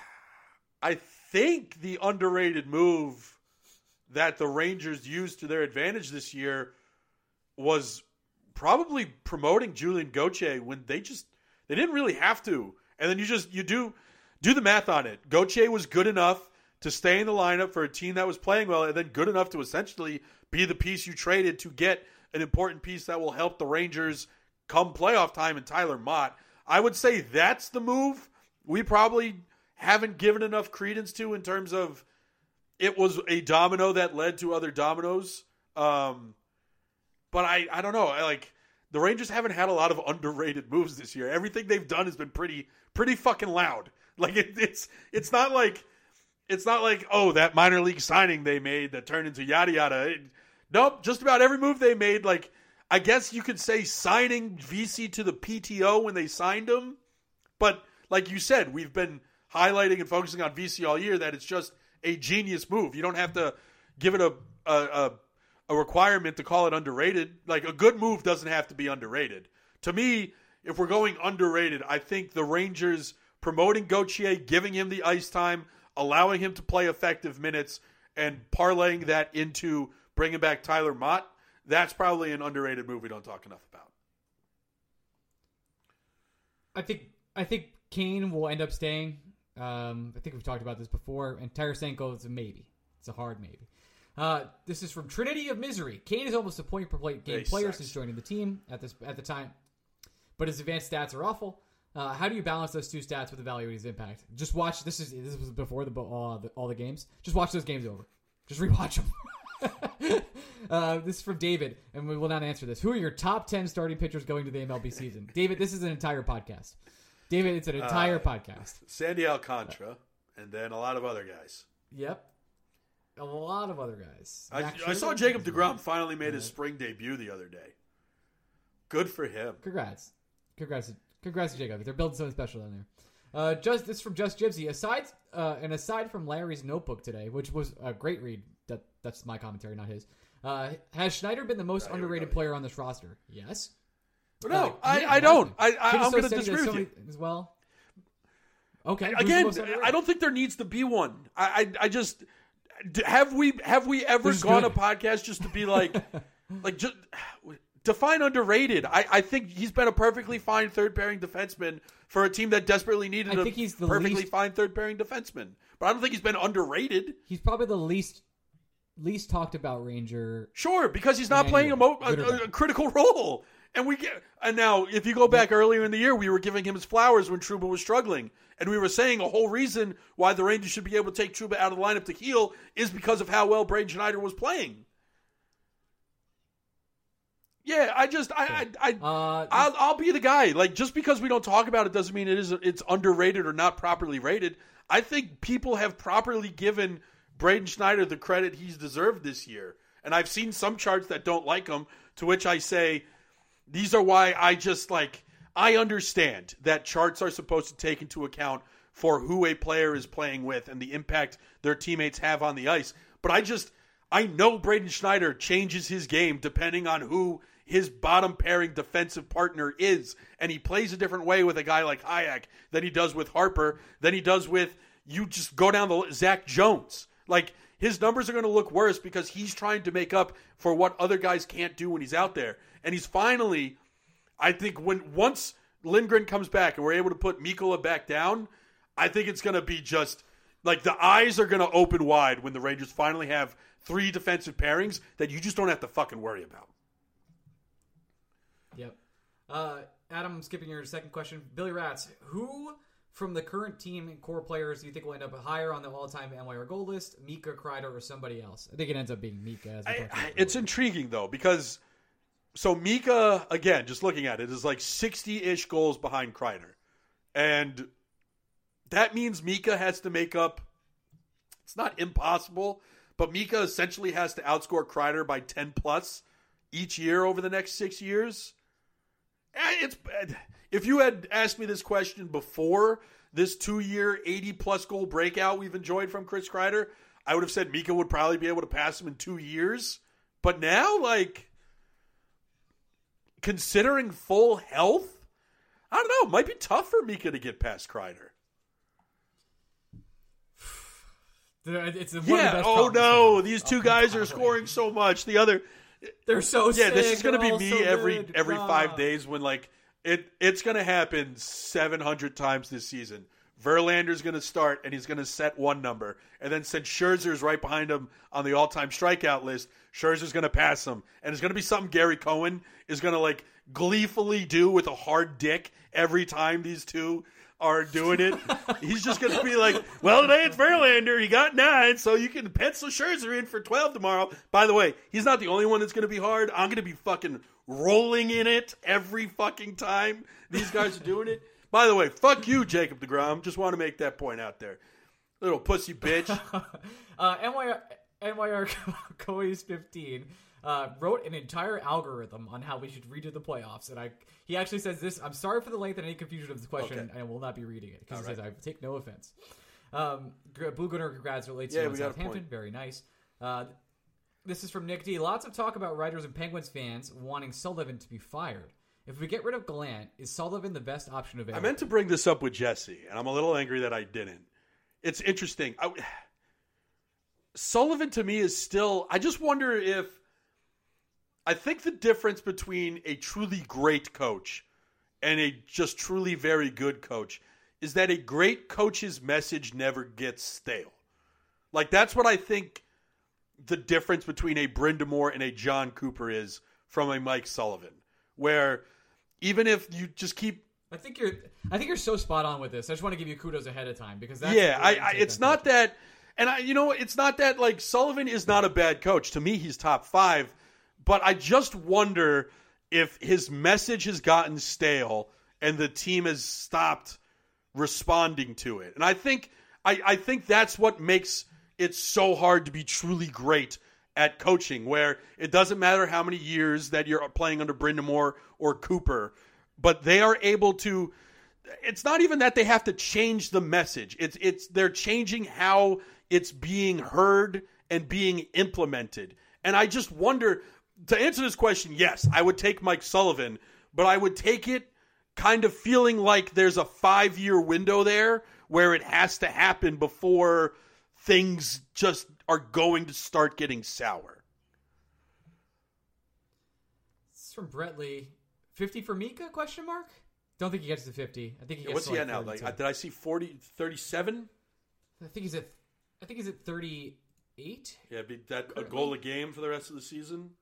I think the underrated move that the Rangers used to their advantage this year was probably promoting Julian Gauthier when they just they didn't really have to. And then you just you do do the math on it. Gauthier was good enough to stay in the lineup for a team that was playing well, and then good enough to essentially be the piece you traded to get an important piece that will help the Rangers come playoff time in Tyler Mott. I would say that's the move we probably haven't given enough credence to in terms of it was a domino that led to other dominoes. Um, but I, I don't know. I like the Rangers haven't had a lot of underrated moves this year. Everything they've done has been pretty, pretty fucking loud. Like it, it's, it's not like, it's not like, oh, that minor league signing they made that turned into yada yada. It, nope. Just about every move they made, like, I guess you could say signing V C to the P T O when they signed him. But like you said, we've been highlighting and focusing on V C all year that it's just a genius move. You don't have to give it a a, a a requirement to call it underrated. Like, a good move doesn't have to be underrated. To me, if we're going underrated, I think the Rangers promoting Gauthier, giving him the ice time, allowing him to play effective minutes, and parlaying that into bringing back Tyler Mott, that's probably an underrated move we don't talk enough about. I think I think Kane will end up staying. Um, I think we've talked about this before. And Tarasenko is a maybe. It's a hard maybe. Uh, this is from Trinity of Misery. Kane is almost a point per play game They player sucks. since joining the team at this at the time, but his advanced stats are awful. Uh, how do you balance those two stats with evaluating his impact? Just watch. This is this was before the all the, all the games. Just watch those games over. Just rewatch them. uh, this is from David, and we will not answer this. Who are your top ten starting pitchers going to the M L B season? David, this is an entire podcast. David, it's an entire Uh, podcast. Sandy Alcantara, and then a lot of other guys. Yep. A lot of other guys. I, Max I saw Scherzer? Jacob deGrom finally made his spring debut the other day. Good for him. Congrats. Congrats. Congrats to Jacob. They're building something special down there. Uh, just this is from Just Gypsy. Aside uh, and aside from Larry's notebook today, which was a great read. That that's my commentary, not his. Uh, has Schneider been the most Oh, here we underrated go. player on this roster? Yes. But no, Uh, I, yeah, I don't. I, I, Kid is I'm so going to steady disagree that with so you. many- as well. Okay. who's the Again, most underrated? I don't think there needs to be one. I, I, I just d- have we have we ever Who's gone good? a podcast just to be like, like just define underrated. I, I think he's been a perfectly fine third pairing defenseman for a team that desperately needed I a think he's the perfectly least- fine third pairing defenseman. But I don't think he's been underrated. He's probably the least least talked about Ranger. Sure, because he's not In playing a, any mo- way, good or a, a bad. critical role. And we get and now if you go back earlier in the year, we were giving him his flowers when Trouba was struggling. And we were saying a whole reason why the Rangers should be able to take Trouba out of the lineup to heal is because of how well Braden Schneider was playing. Yeah, I just I I, I Uh, I'll, I'll be the guy. Like, just because we don't talk about it doesn't mean it is it's underrated or not properly rated. I think people have properly given Braden Schneider the credit he's deserved this year. And I've seen some charts that don't like him, to which I say, these are why I just like, I understand that charts are supposed to take into account for who a player is playing with and the impact their teammates have on the ice. But I just, I know Braden Schneider changes his game depending on who his bottom pairing defensive partner is. And he plays a different way with a guy like Hayek than he does with Harper, than he does with, you just go down the Zach Jones. Like, his numbers are going to look worse because he's trying to make up for what other guys can't do when he's out there. And he's finally, I think, when once Lindgren comes back and we're able to put Mikkola back down, I think it's going to be just like the eyes are going to open wide when the Rangers finally have three defensive pairings that you just don't have to fucking worry about. Yep. Uh, Adam, skipping your second question. Billy Rats, who from the current team and core players do you think will end up higher on the all-time N Y R goal list? Mika, Kreider, or somebody else? I think it ends up being Mika. As I, I, it's intriguing, though, because so Mika, again, just looking at it, is like sixty-ish goals behind Kreider. And that means Mika has to make up, it's not impossible, but Mika essentially has to outscore Kreider by ten plus each year over the next six years. It's if you had asked me this question before this two-year eighty-plus goal breakout we've enjoyed from Chris Kreider, I would have said Mika would probably be able to pass him in two years. But now, like, considering full health, I don't know. It might be tough for Mika to get past Kreider. It's one yeah. of the best oh no, these two oh, guys God. are scoring so much. The other, they're so yeah. sick. This is going to be They're me all so every good. every God. five days when like it. It's going to happen seven hundred times this season. Verlander's going to start and he's going to set one number, and then since Scherzer's right behind him on the all-time strikeout list, Scherzer's going to pass him, and it's going to be something Gary Cohen is going to like gleefully do with a hard dick every time these two are doing it. He's just going to be like, well, today it's Verlander. He got nine, so you can pencil Scherzer in for twelve tomorrow. By the way, he's not the only one that's going to be hard. I'm going to be fucking rolling in it every fucking time these guys are doing it. By the way, fuck you, Jacob deGrom. Just want to make that point out there. Little pussy bitch. uh, N Y R, N Y R Coes fifteen uh, wrote an entire algorithm on how we should redo the playoffs. And I he actually says this. I'm sorry for the length and any confusion of this question. Okay. I will not be reading it. Because he right. says, I take no offense. Um, Blue Gunner congratulates Yeah, you on we got a Southampton. point. Very nice. Uh, this is from Nick D. Lots of talk about Riders and Penguins fans wanting Sullivan to be fired. If we get rid of Gallant, is Sullivan the best option available? I meant to bring this up with Jesse, and I'm a little angry that I didn't. It's interesting. I, Sullivan, to me, is still... I just wonder if... I think the difference between a truly great coach and a just truly very good coach is that a great coach's message never gets stale. Like, that's what I think the difference between a Brind'Amour and a John Cooper is from a Mike Sullivan. Where even if you just keep... I think you're I think you're so spot on with this. I just want to give you kudos ahead of time because that's Yeah, the way I, I, take it's that not coach. that... And, I, you know, it's not that, like, Sullivan is not a bad coach. To me, he's top five. But I just wonder if his message has gotten stale and the team has stopped responding to it. And I think I, I think that's what makes it so hard to be truly great at coaching, where it doesn't matter how many years that you're playing under Brind'Amour or Cooper, but they are able to... It's not even that they have to change the message. It's it's they're changing how it's being heard and being implemented. And I just wonder... To answer this question, yes, I would take Mike Sullivan, but I would take it kind of feeling like there's a five-year window there where it has to happen before things just are going to start getting sour. This is from Brett Lee. fifty for Mika, question mark? Don't think he gets to fifty. I think he gets What's to he like at now? Like, thirty-two. did I see forty, thirty-seven? I think he's at I think he's at thirty-eight. Yeah, be that a goal a game for the rest of the season.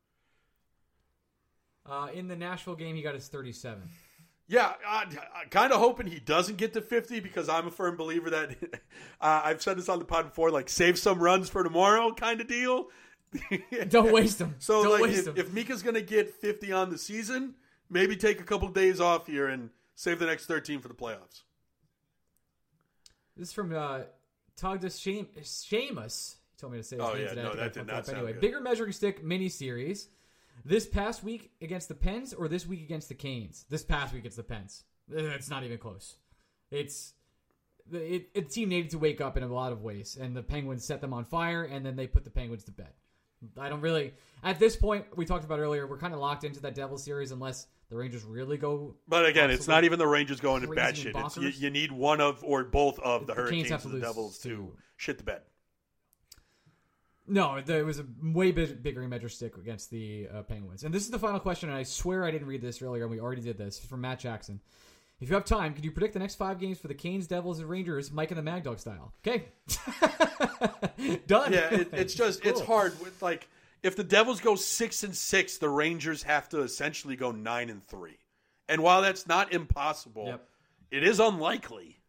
Uh, in the Nashville game, he got his thirty-seven. Yeah, I, I'm kind of hoping he doesn't get to fifty because I'm a firm believer that uh, I've said this on the pod before, like save some runs for tomorrow kind of deal. Don't waste them. So Don't like, waste if, them. if Mika's going to get fifty on the season, maybe take a couple of days off here and save the next thirteen for the playoffs. This is from uh, Togdas Seamus. He told me to say his Oh, name yeah, today. no, I think I that did fucked not up. sound Anyway, good. bigger measuring stick mini-series. This past week against the Pens or this week against the Canes? This past week against the Pens. It's not even close. It's it, it, the team needed to wake up in a lot of ways, and the Penguins set them on fire, and then they put the Penguins to bed. I don't really... At this point, we talked about earlier, we're kind of locked into that Devils series unless the Rangers really go... But again, it's not absolutely even the Rangers going to crazy bad and shit. It's, you, bonkers. you need one of or both of the, The Canes Hurricanes have to and the lose Devils to too. shit the bed. No, there was a way big, bigger measure stick against the uh, Penguins. And this is the final question, and I swear I didn't read this earlier, and we already did this. It's from Matt Jackson. If you have time, could you predict the next five games for the Canes, Devils, and Rangers, Mike and the Mad Dog style? Okay. Done. Yeah, it, it's just, Cool. it's hard. With like, if the Devils go six and six, the Rangers have to essentially go nine and three. And while that's not impossible, Yep. it is unlikely.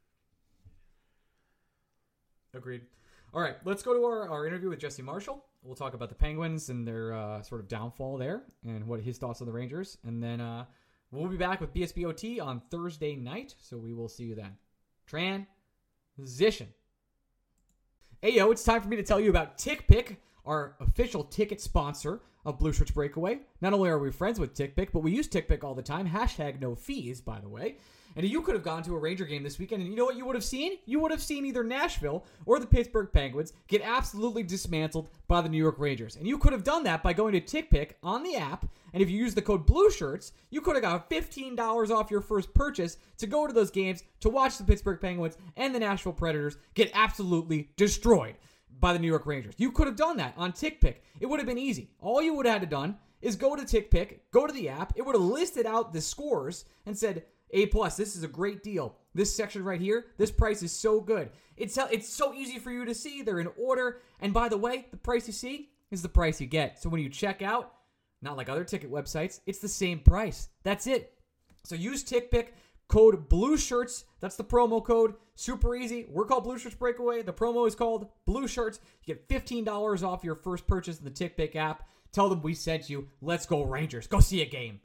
Agreed. All right, let's go to our, our interview with Jesse Marshall. We'll talk about the Penguins and their uh, sort of downfall there and what his thoughts on the Rangers. And then uh, we'll be back with B S B O T on Thursday night, so we will see you then. Transition. Hey, yo, it's time for me to tell you about TickPick, our official ticket sponsor of Blue Shirts Breakaway. Not only are we friends with TickPick, but we use TickPick all the time. Hashtag no fees, by the way. And you could have gone to a Ranger game this weekend, and you know what you would have seen? You would have seen either Nashville or the Pittsburgh Penguins get absolutely dismantled by the New York Rangers. And you could have done that by going to TickPick on the app, and if you use the code BLUESHIRTS, you could have got fifteen dollars off your first purchase to go to those games to watch the Pittsburgh Penguins and the Nashville Predators get absolutely destroyed by the New York Rangers. You could have done that on TickPick. It would have been easy. All you would have had to done is go to TickPick, go to the app. It would have listed out the scores and said, A plus, this is a great deal. This section right here, this price is so good. It's it's so easy for you to see. They're in order. And by the way, the price you see is the price you get. So when you check out, not like other ticket websites, it's the same price. That's it. So use TickPick, code BLUESHIRTS. That's the promo code. Super easy. We're called Blue Shirts Breakaway. The promo is called Blue Shirts. You get fifteen dollars off your first purchase in the TickPick app. Tell them we sent you. Let's go Rangers. Go see a game.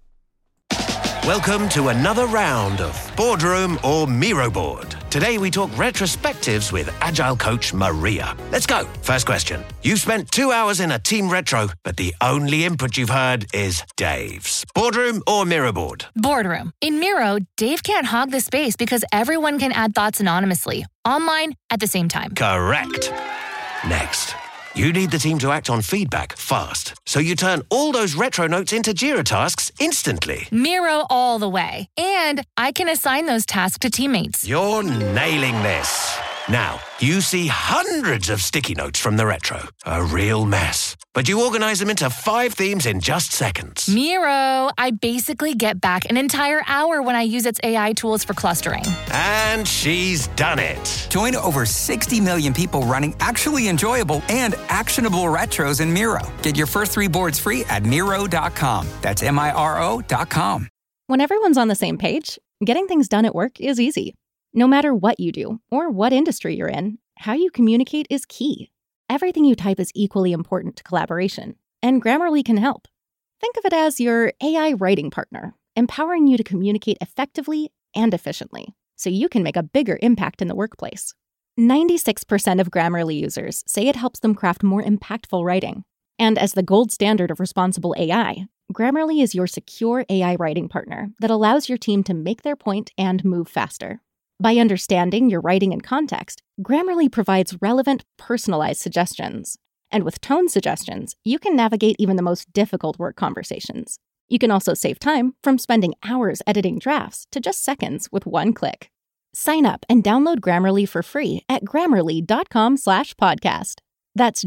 Welcome to another round of Boardroom or Miro Board. Today we talk retrospectives with Agile coach Maria. Let's go. First question. You've spent two hours in a team retro, but the only input you've heard is Dave's. Boardroom or Miro Board? Boardroom. In Miro, Dave can't hog the space because everyone can add thoughts anonymously, online, at the same time. Correct. Next. You need the team to act on feedback fast, so you turn all those retro notes into Jira tasks instantly. Miro all the way. And I can assign those tasks to teammates. You're nailing this. Now, you see hundreds of sticky notes from the retro. A real mess. But you organize them into five themes in just seconds. Miro, I basically get back an entire hour when I use its A I tools for clustering. And she's done it. Join over sixty million people running actually enjoyable and actionable retros in Miro. Get your first three boards free at Miro dot com. That's M I R O dot com. When everyone's on the same page, getting things done at work is easy. No matter what you do or what industry you're in, how you communicate is key. Everything you type is equally important to collaboration, and Grammarly can help. Think of it as your A I writing partner, empowering you to communicate effectively and efficiently, so you can make a bigger impact in the workplace. ninety-six percent of Grammarly users say it helps them craft more impactful writing. And as the gold standard of responsible A I, Grammarly is your secure A I writing partner that allows your team to make their point and move faster. By understanding your writing and context, Grammarly provides relevant, personalized suggestions. And with tone suggestions, you can navigate even the most difficult work conversations. You can also save time from spending hours editing drafts to just seconds with one click. Sign up and download Grammarly for free at grammarly.com slash podcast. That's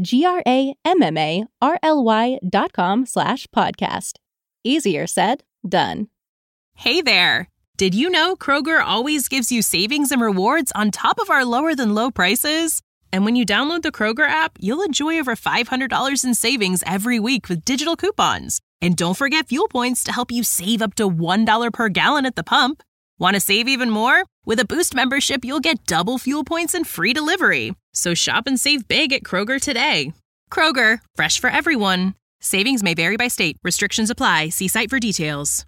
G-R-A-M-M-A-R-L-Y dot com slash podcast. Easier said, done. Hey there! Did you know Kroger always gives you savings and rewards on top of our lower-than-low prices? And when you download the Kroger app, you'll enjoy over five hundred dollars in savings every week with digital coupons. And don't forget fuel points to help you save up to one dollar per gallon at the pump. Want to save even more? With a Boost membership, you'll get double fuel points and free delivery. So shop and save big at Kroger today. Kroger, fresh for everyone. Savings may vary by state. Restrictions apply. See site for details.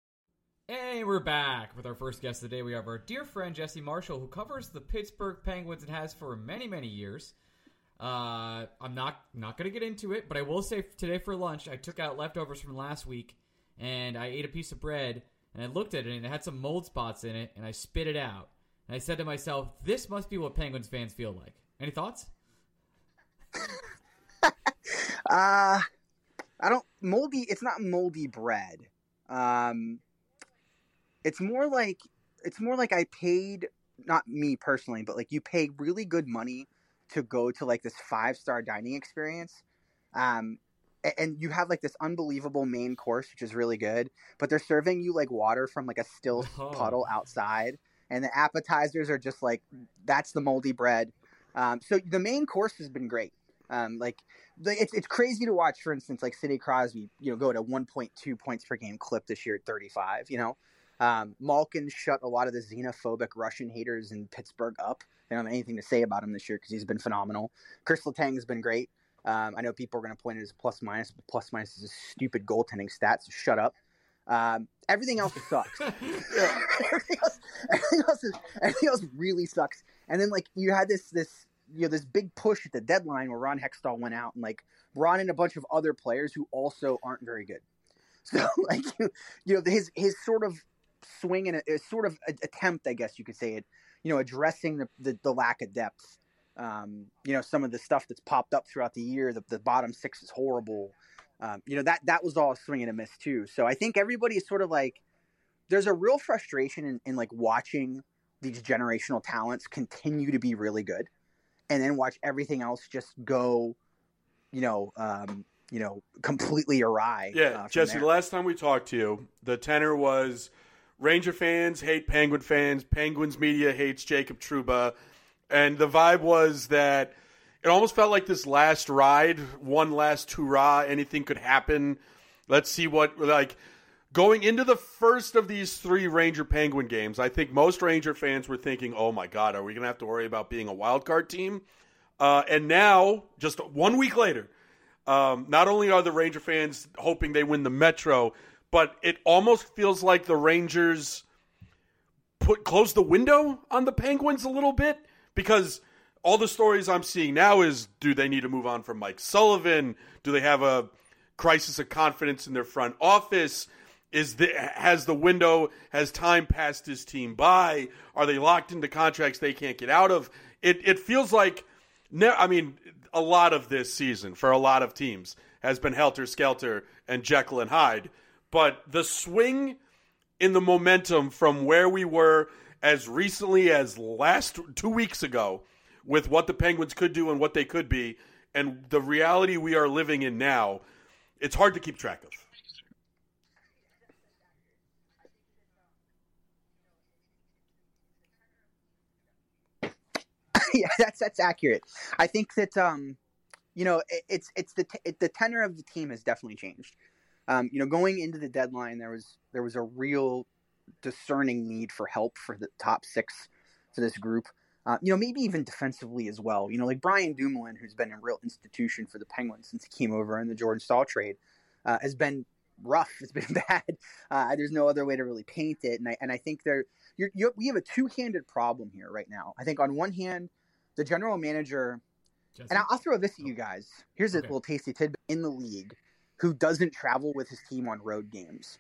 Hey, we're back with our first guest of the day. We have our dear friend Jesse Marshall, who covers the Pittsburgh Penguins and has for many, many years. Uh, I'm not not going to get into it, but I will say today for lunch, I took out leftovers from last week, and I ate a piece of bread, and I looked at it, and it had some mold spots in it, and I spit it out. And I said to myself, this must be what Penguins fans feel like. Any thoughts? uh, I don't, moldy, it's not moldy bread. Um... It's more like it's more like I paid, not me personally, but like you pay really good money to go to like this five star dining experience. Um, and you have like this unbelievable main course, which is really good, but they're serving you like water from like a still oh. puddle outside. And the appetizers are just like, that's the moldy bread. Um, so the main course has been great. Um, like the, it's, it's crazy to watch, for instance, like Sidney Crosby, you know, go to one point two points per game clip this year at thirty-five, you know, um, Malkin shut a lot of the xenophobic Russian haters in Pittsburgh up. They don't have anything to say about him this year because he's been phenomenal. Chris Letang has been great. Um, I know people are going to point it as a plus minus, but plus minus is a stupid goaltending stat, so shut up. Um, everything else sucks. everything, else, everything, else is, everything else really sucks. And then like you had this this you know this big push at the deadline where Ron Hextall went out and like brought in a bunch of other players who also aren't very good. So like you, you know his his sort of swing and a, a sort of a, attempt, I guess you could say it, you know, addressing the the, the lack of depth. Um, you know, some of the stuff that's popped up throughout the year, the, the bottom six is horrible. Um, you know, that, that was all a swing and a miss too. So I think everybody is sort of like, there's a real frustration in, in like watching these generational talents continue to be really good and then watch everything else just go, you know, um, you know, completely awry. Yeah. Uh, Jesse, there. the last time we talked to you, the tenor was Ranger fans hate Penguin fans. Penguins media hates Jacob Trouba. And the vibe was that it almost felt like this last ride, one last hurrah, anything could happen. Let's see what, like, going into the first of these three Ranger Penguin games, I think most Ranger fans were thinking, oh my God, are we going to have to worry about being a wild card team? Uh, and now, just one week later, um, not only are the Ranger fans hoping they win the Metro, but it almost feels like the Rangers put closed the window on the Penguins a little bit. Because all the stories I'm seeing now is, do they need to move on from Mike Sullivan? Do they have a crisis of confidence in their front office? Is the, has the window, has time passed his team by? Are they locked into contracts they can't get out of? It it feels like, I mean, a lot of this season for a lot of teams has been helter-skelter and Jekyll and Hyde. But the swing in the momentum from where we were as recently as last two weeks ago with what the Penguins could do and what they could be, and the reality we are living in now, it's hard to keep track of. Yeah, that's that's accurate. I think that um, you know, it, it's it's the it, the tenor of the team has definitely changed. Um, you know, going into the deadline, there was there was a real discerning need for help for the top six for this group. Uh, you know, maybe even defensively as well. You know, like Brian Dumoulin, who's been a real institution for the Penguins since he came over in the Jordan Staal trade, uh, has been rough. It's been bad. Uh, there's no other way to really paint it. And I and I think there, you're, you're, we have a two-handed problem here right now. I think on one hand, the general manager, Jesse? and I'll, I'll throw this at you guys. Here's okay. a little tasty tidbit in the league who doesn't travel with his team on road games,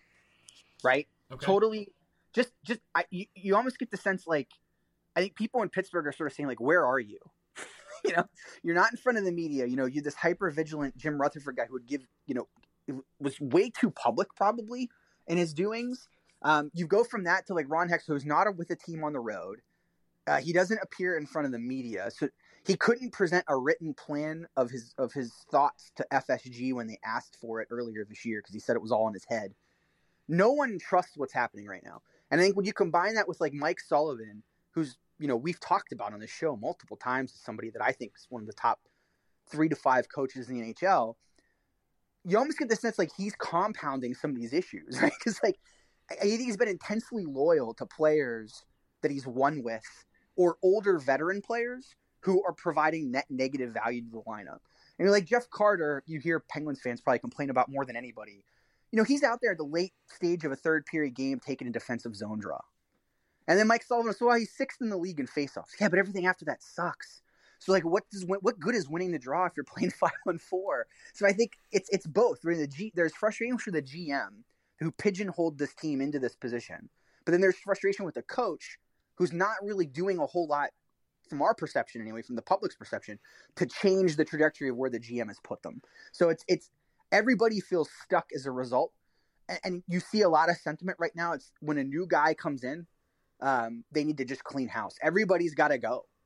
right? Okay. Totally, just just I, you, you almost get the sense like I think people in Pittsburgh are sort of saying like, where are you? you know, you're not in front of the media. You know, you're this hyper vigilant Jim Rutherford guy who would give, you know, it was way too public probably in his doings. Um, you go from that to like Ron Hex, who's not with a team on the road. Uh, he doesn't appear in front of the media, so he couldn't present a written plan of his of his thoughts to F S G when they asked for it earlier this year because he said it was all in his head. No one trusts what's happening right now. And I think when you combine that with like Mike Sullivan, who's, you know, we've talked about on the show multiple times as somebody that I think is one of the top three to five coaches in the N H L, you almost get the sense like he's compounding some of these issues, right? Because like I think he's been intensely loyal to players that he's won with or older veteran players who are providing net negative value to the lineup. And like Jeff Carter, you hear Penguins fans probably complain about more than anybody. You know, he's out there at the late stage of a third period game taking a defensive zone draw. And then Mike Sullivan, so well, he's sixth in the league in faceoffs. Yeah, but everything after that sucks. So like, what does what good is winning the draw if you're playing five on four? So I think it's it's both. The G, there's frustration for the G M who pigeonholed this team into this position, but then there's frustration with the coach who's not really doing a whole lot, from our perception anyway, from the public's perception, to change the trajectory of where the G M has put them. So it's it's. Everybody feels stuck as a result. And, and you see a lot of sentiment right now. It's when a new guy comes in, um, they need to just clean house. Everybody's got to go.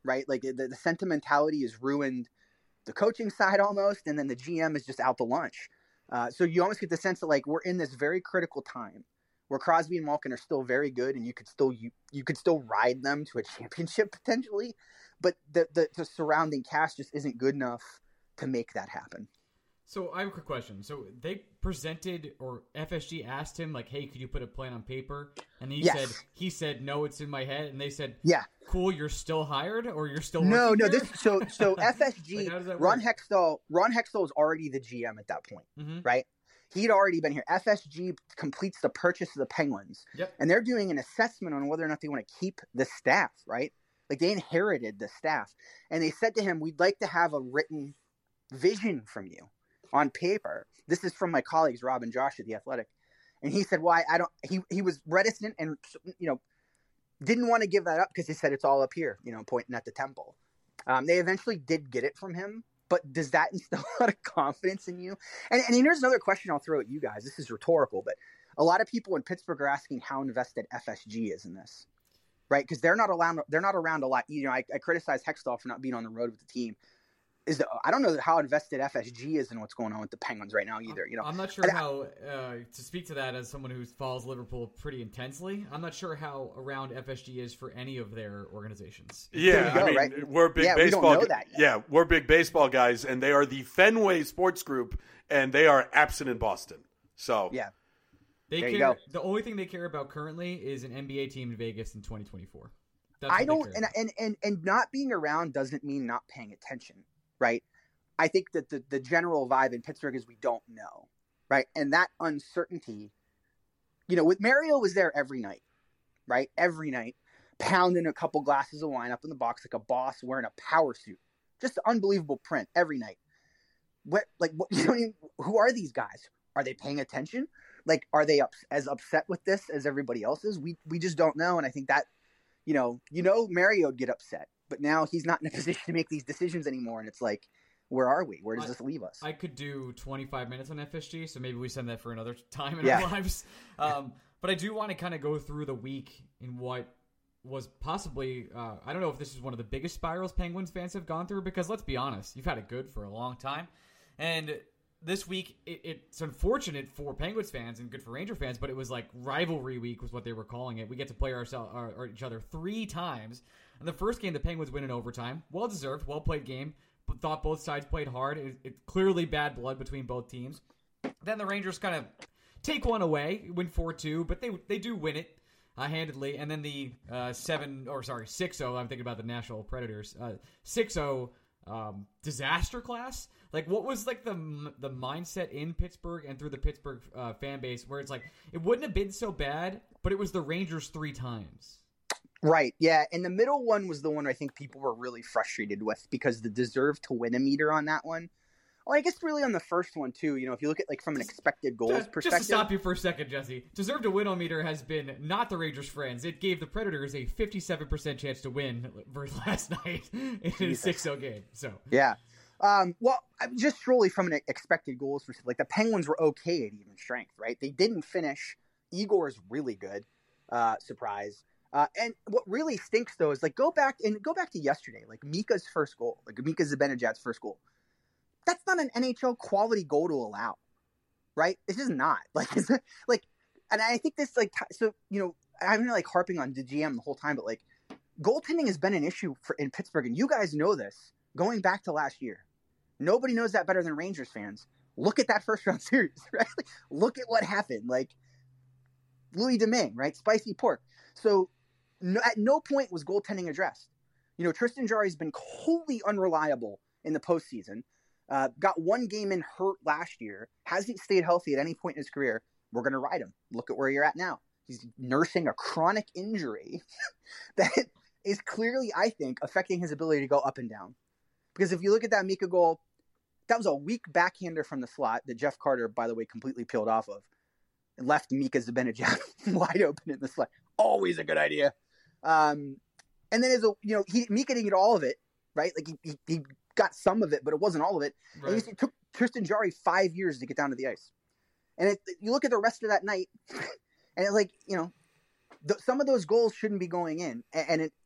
right? Like the, the sentimentality has ruined the coaching side almost, and then the G M is just out to lunch. Uh, so you almost get the sense that like we're in this very critical time where Crosby and Malkin are still very good, and you could still you you could still ride them to a championship potentially, but the the, the surrounding cast just isn't good enough to make that happen. So I have a quick question. So they presented, or F S G asked him, like, "Hey, could you put a plan on paper?" And he yes. said, "He said no, it's in my head." And they said, "Yeah, cool, you're still hired, or you're still no, no." here? This so so F S G. like, Ron Hextall. Ron Hextall was already the G M at that point, mm-hmm. right? He'd already been here. F S G completes the purchase of the Penguins, yep. and they're doing an assessment on whether or not they want to keep the staff, right? Like they inherited the staff, and they said to him, "We'd like to have a written vision from you." On paper. This is from my colleagues Rob and Josh at The Athletic, and he said, "Why I don't?" He he was reticent and you know didn't want to give that up because he said it's all up here, you know, pointing at the temple. Um, they eventually did get it from him, but does that instill a lot of confidence in you? And and here's another question I'll throw at you guys. This is rhetorical, but a lot of people in Pittsburgh are asking how invested F S G is in this, right? Because they're not around. They're not around a lot. You know, I, I criticize Hextall for not being on the road with the team. Is the, I don't know how invested F S G is in what's going on with the Penguins right now either. You know, I'm not sure how uh, to speak to that as someone who follows Liverpool pretty intensely. I'm not sure how around F S G is for any of their organizations. Yeah, go, I mean, right? we're big yeah, baseball. We don't know that yet. Yeah, we're big baseball guys, and they are the Fenway Sports Group, and they are absent in Boston. So yeah, they there care, you go. The only thing they care about currently is an N B A team in Vegas in twenty twenty-four. That's I don't, and, and and and not being around doesn't mean not paying attention, right? I think that the, the general vibe in Pittsburgh is we don't know, right? And that uncertainty, you know, with Mario was there every night, right? Every night, pounding a couple glasses of wine up in the box like a boss wearing a power suit. Just unbelievable print every night. What, like, what, you know, who are these guys? Are they paying attention? Like, are they up, as upset with this as everybody else is? We we just don't know. And I think that, you know, you know, Mario would get upset, but now he's not in a position to make these decisions anymore. And it's like, where are we? Where does I, this leave us? I could do twenty-five minutes on F S G, so maybe we send that for another time in yeah. our lives. Um, but I do want to kind of go through the week in what was possibly, uh, I don't know if this is one of the biggest spirals Penguins fans have gone through, because let's be honest, you've had it good for a long time. And this week, it, it's unfortunate for Penguins fans and good for Ranger fans, but it was like rivalry week was what they were calling it. We get to play ourselves or, or each other three times. And the first game, the Penguins win in overtime. Well-deserved, well-played game. Thought both sides played hard. It, it clearly bad blood between both teams. Then the Rangers kind of take one away, win four two, but they they do win it uh, handedly. And then the uh, seven or sorry six oh. I'm thinking about the Nashville Predators. Uh, six oh um, disaster class. Like, what was like the the mindset in Pittsburgh and through the Pittsburgh uh, fan base where it's like it wouldn't have been so bad, but it was the Rangers three times. Right, yeah, and the middle one was the one I think people were really frustrated with because the deserve to win a meter on that one. Well, I guess really on the first one too. You know, if you look at like from an expected goals just, perspective. Just to stop you for a second, Jesse, deserve to win meter has been not the Rangers' friends. It gave the Predators a fifty-seven percent chance to win versus last night in a six oh game. So yeah, um, well, just really from an expected goals perspective, like the Penguins were okay at even strength, right? They didn't finish. Igor's really good. Uh, surprise. Uh, and what really stinks though is like go back and go back to yesterday, like Mika's first goal, like Mika Zibanejad's first goal. That's not an N H L quality goal to allow, right? This is not like, it's like, and I think this like so you know I'm not like harping on the G M the whole time, but like goaltending has been an issue for in Pittsburgh, and you guys know this going back to last year. Nobody knows that better than Rangers fans. Look at that first round series, right? Like, look at what happened, like Louis Domingue, right? Spicy pork. So. No, at no point was goaltending addressed. You know, Tristan Jarry has been wholly unreliable in the postseason. Uh, got one game in hurt last year. Hasn't stayed healthy at any point in his career. We're going to ride him. Look at where you're at now. He's nursing a chronic injury that is clearly, I think, affecting his ability to go up and down. Because if you look at that Mika goal, that was a weak backhander from the slot that Jeff Carter, by the way, completely peeled off of. And left Mika Zibanejad wide open in the slot. Always a good idea. Um, and then as a, you know, he, Mika didn't get all of it, right? Like he, he, he got some of it, but it wasn't all of it. Right. And it took Tristan Jarry five years to get down to the ice. And it, you look at the rest of that night and it's like, you know, th- some of those goals shouldn't be going in. And, and it,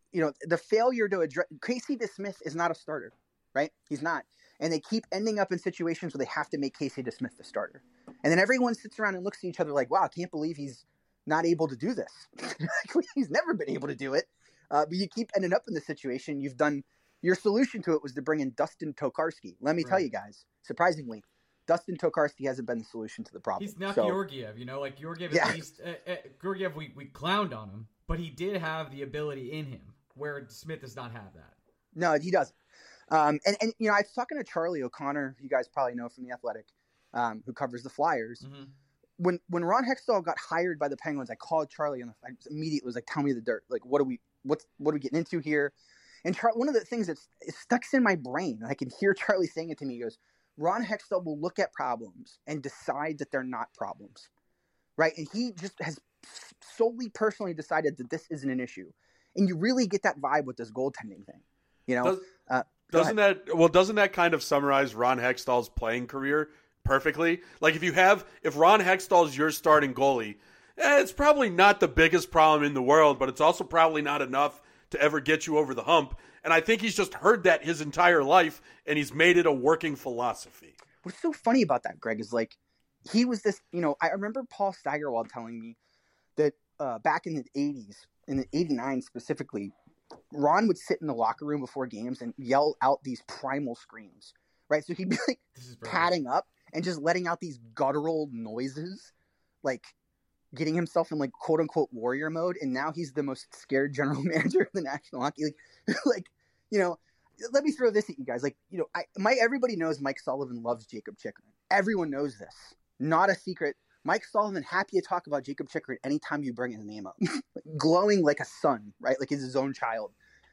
you know, the failure to address Casey DeSmith is not a starter, right? He's not. And they keep ending up in situations where they have to make Casey DeSmith the starter. And then everyone sits around and looks at each other like, wow, I can't believe he's not able to do this. He's never been able to do it. Uh, but you keep ending up in the situation. You've done your solution to it was to bring in Dustin Tokarski. Let me right. tell you guys, surprisingly, Dustin Tokarski hasn't been the solution to the problem. He's not so, Georgiev, you know, like Georgiev, yeah. at least, uh, uh, Georgiev, we, we clowned on him, but he did have the ability in him where Smith does not have that. No, he doesn't. Um, and, and, you know, I was talking to Charlie O'Connor, who you guys probably know from The Athletic, um, who covers the Flyers. Mm-hmm. When when Ron Hextall got hired by the Penguins, I called Charlie and I immediately was like, tell me the dirt. Like, what are we, what's, what are we getting into here? And Char- one of the things that's it stuck in my brain, and I can hear Charlie saying it to me, he goes, Ron Hextall will look at problems and decide that they're not problems, right? And he just has solely personally decided that this isn't an issue. And you really get that vibe with this goaltending thing, you know? Does, uh, doesn't that, well, doesn't that kind of summarize Ron Hextall's playing career perfectly? Like if you have, if Ron Hextall's your starting goalie, eh, it's probably not the biggest problem in the world, but it's also probably not enough to ever get you over the hump. And I think he's just heard that his entire life, and he's made it a working philosophy. What's so funny about that, Greg, is like, he was this, you know, I remember Paul Steigerwald telling me that uh, back in the eighties, in the eighty-nine specifically, Ron would sit in the locker room before games and yell out these primal screams, right? So he'd be like padding up and just letting out these guttural noises, like getting himself in like quote unquote warrior mode. And now he's the most scared general manager of the National Hockey League. Like, you know, let me throw this at you guys. Like, you know, I, my, everybody knows Mike Sullivan loves Jacob Chychrun. Everyone knows this. Not a secret. Mike Sullivan, happy to talk about Jacob Chychrun anytime you bring his name up. Glowing like a son, right? Like he's his own child.